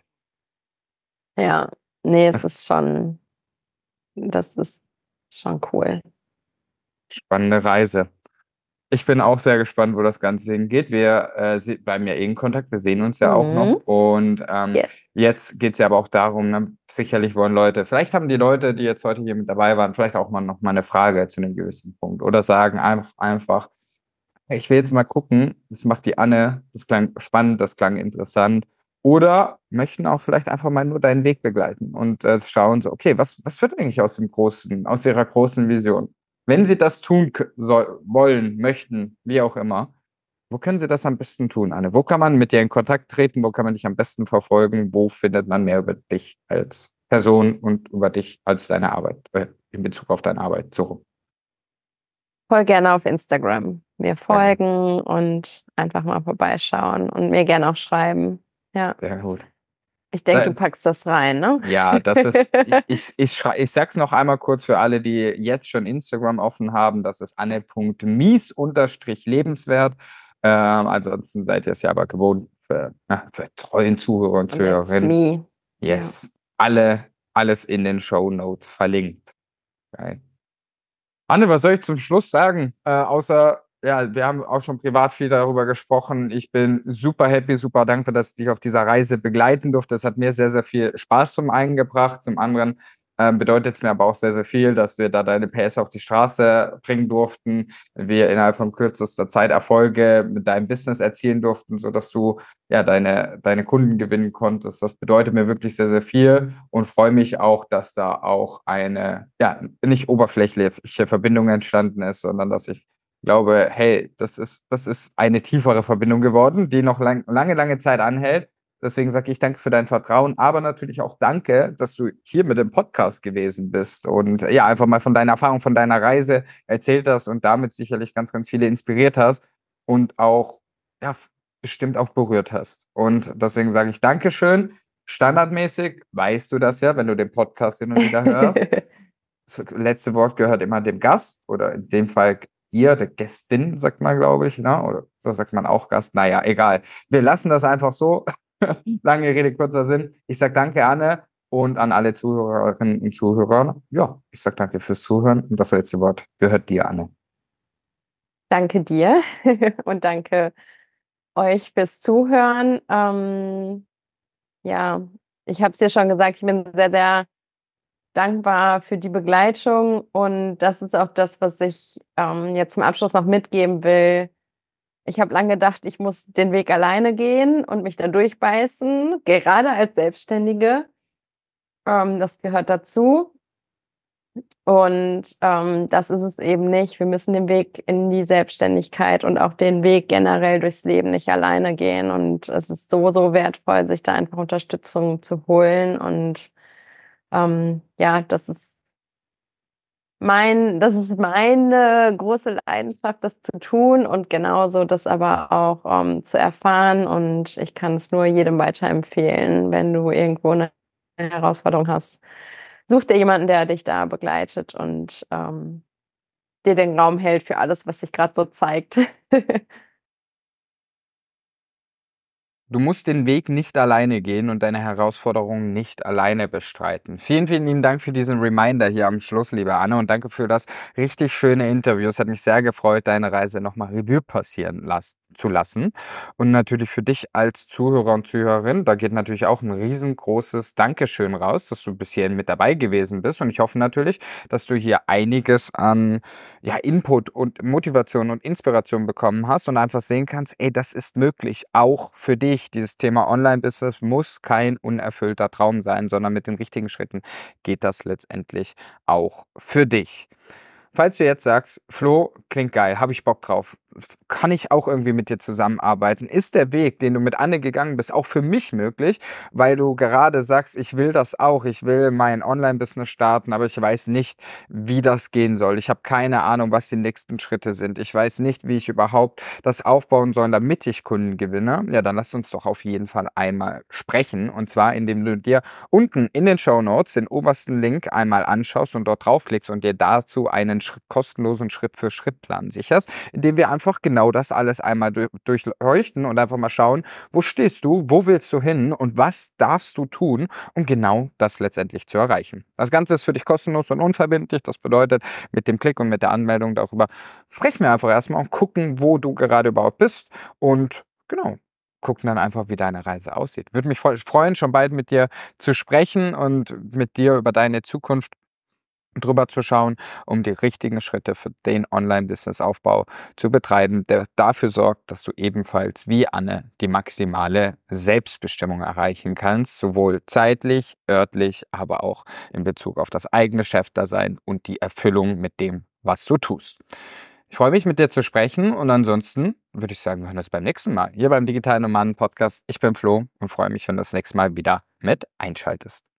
Ja, nee, es Das ist schon, das ist schon cool. ist eine spannende Reise. Ich bin auch sehr gespannt, wo das Ganze hingeht. Wir äh, se- bleiben ja eh in Kontakt, wir sehen uns ja auch noch. Mhm. Und ähm, Ja. jetzt geht es ja aber auch darum, ne, sicherlich wollen Leute, vielleicht haben die Leute, die jetzt heute hier mit dabei waren, vielleicht auch mal noch mal eine Frage zu einem gewissen Punkt oder sagen einfach, einfach, hey, ich will jetzt mal gucken, das macht die Anne, das klang spannend, das klang interessant. Oder möchten auch vielleicht einfach mal nur deinen Weg begleiten und äh, schauen so, okay, was, was wird eigentlich aus dem großen, aus ihrer großen Vision? Wenn sie das tun kö- soll, wollen, möchten, wie auch immer, wo können sie das am besten tun, Anne? Wo kann man mit dir in Kontakt treten? Wo kann man dich am besten verfolgen? Wo findet man mehr über dich als Person und über dich als deine Arbeit, äh, in Bezug auf deine Arbeit? So rum. Voll gerne auf Instagram mir Sehr gut. folgen und einfach mal vorbeischauen und mir gerne auch schreiben. Ja, Sehr gut. ich denke, du Äh, packst das rein, ne? Ja, das ist, ich, ich, ich, schrei- ich sag's noch einmal kurz für alle, die jetzt schon Instagram offen haben. Das ist anne.mies-lebenswert. Ähm, ansonsten seid ihr es ja aber gewohnt für, na, für treuen Zuhörer und Und it's Zuhörerinnen. me. Ja. Yes. Alle, alles in den Show Notes verlinkt. Geil. Anne, was soll ich zum Schluss sagen? Äh, außer, ja, wir haben auch schon privat viel darüber gesprochen. Ich bin super happy, super dankbar, dass ich dich auf dieser Reise begleiten durfte. Es hat mir sehr, sehr viel Spaß zum einen gebracht. Zum anderen ähm, bedeutet es mir aber auch sehr, sehr viel, dass wir da deine P S auf die Straße bringen durften. Wir innerhalb von kürzester Zeit Erfolge mit deinem Business erzielen durften, sodass du ja deine, deine Kunden gewinnen konntest. Das bedeutet mir wirklich sehr, sehr viel und freue mich auch, dass da auch eine, ja, nicht oberflächliche Verbindung entstanden ist, sondern dass ich glaube, hey, das ist, das ist eine tiefere Verbindung geworden, die noch lang, lange, lange Zeit anhält. Deswegen sage ich danke für dein Vertrauen, aber natürlich auch danke, dass du hier mit dem Podcast gewesen bist und ja, einfach mal von deiner Erfahrung, von deiner Reise erzählt hast und damit sicherlich ganz, ganz viele inspiriert hast und auch, ja, bestimmt auch berührt hast. Und deswegen sage ich Dankeschön. Standardmäßig weißt du das ja, wenn du den Podcast hin und wieder hörst. Das letzte Wort gehört immer dem Gast oder in dem Fall ihr, der Gästin, sagt man, glaube ich, ne? Oder so sagt man auch Gast. Naja, egal. Wir lassen das einfach so. Lange Rede, kurzer Sinn. Ich sage danke, Anne, und an alle Zuhörerinnen und Zuhörer. Ja, ich sage danke fürs Zuhören und das letzte Wort gehört dir, Anne. Danke dir und danke euch fürs Zuhören. Ähm, ja, ich habe es dir schon gesagt, ich bin sehr, sehr dankbar für die Begleitung und das ist auch das, was ich ähm, jetzt zum Abschluss noch mitgeben will. Ich habe lange gedacht, ich muss den Weg alleine gehen und mich da durchbeißen, gerade als Selbstständige. Ähm, das gehört dazu. Und ähm, das ist es eben nicht. Wir müssen den Weg in die Selbstständigkeit und auch den Weg generell durchs Leben nicht alleine gehen. Und es ist so, so wertvoll, sich da einfach Unterstützung zu holen. Und ähm, ja, das ist mein, das ist meine große Leidenschaft, das zu tun und genauso das aber auch ähm, zu erfahren. Und ich kann es nur jedem weiterempfehlen, wenn du irgendwo eine Herausforderung hast. Such dir jemanden, der dich da begleitet und ähm, dir den Raum hält für alles, was sich gerade so zeigt. du musst den Weg nicht alleine gehen und deine Herausforderungen nicht alleine bestreiten. Vielen, vielen lieben Dank für diesen Reminder hier am Schluss, liebe Anne, und danke für das richtig schöne Interview. Es hat mich sehr gefreut, deine Reise nochmal Revue passieren las- zu lassen. Und natürlich für dich als Zuhörer und Zuhörerin, da geht natürlich auch ein riesengroßes Dankeschön raus, dass du bis hierhin mit dabei gewesen bist. Und ich hoffe natürlich, dass du hier einiges an ja, Input und Motivation und Inspiration bekommen hast und einfach sehen kannst, ey, das ist möglich, auch für dich. Dieses Thema Online-Business muss kein unerfüllter Traum sein, sondern mit den richtigen Schritten geht das letztendlich auch für dich. Falls du jetzt sagst, Flo, klingt geil, habe ich Bock drauf, kann ich auch irgendwie mit dir zusammenarbeiten? Ist der Weg, den du mit Anne gegangen bist, auch für mich möglich? Weil du gerade sagst, ich will das auch, ich will mein Online-Business starten, aber ich weiß nicht, wie das gehen soll. Ich habe keine Ahnung, was die nächsten Schritte sind. Ich weiß nicht, wie ich überhaupt das aufbauen soll, damit ich Kunden gewinne. Ja, dann lass uns doch auf jeden Fall einmal sprechen. Und zwar, indem du dir unten in den Shownotes den obersten Link einmal anschaust und dort draufklickst und dir dazu einen Schritt, kostenlosen Schritt-für-Schritt-Plan sicherst, indem wir einfach genau das alles einmal du- durchleuchten und einfach mal schauen, wo stehst du, wo willst du hin und was darfst du tun, um genau das letztendlich zu erreichen. Das Ganze ist für dich kostenlos und unverbindlich. Das bedeutet, mit dem Klick und mit der Anmeldung darüber sprechen wir einfach erstmal und gucken, wo du gerade überhaupt bist und genau, gucken dann einfach, wie deine Reise aussieht. Würde mich voll freuen, schon bald mit dir zu sprechen und mit dir über deine Zukunft drüber zu schauen, um die richtigen Schritte für den Online-Business-Aufbau zu betreiben, der dafür sorgt, dass du ebenfalls wie Anne die maximale Selbstbestimmung erreichen kannst, sowohl zeitlich, örtlich, aber auch in Bezug auf das eigene Chefdasein und die Erfüllung mit dem, was du tust. Ich freue mich, mit dir zu sprechen und ansonsten würde ich sagen, wir hören uns beim nächsten Mal hier beim Digitalen Nomaden Podcast. Ich bin Flo und freue mich, wenn du das nächste Mal wieder mit einschaltest.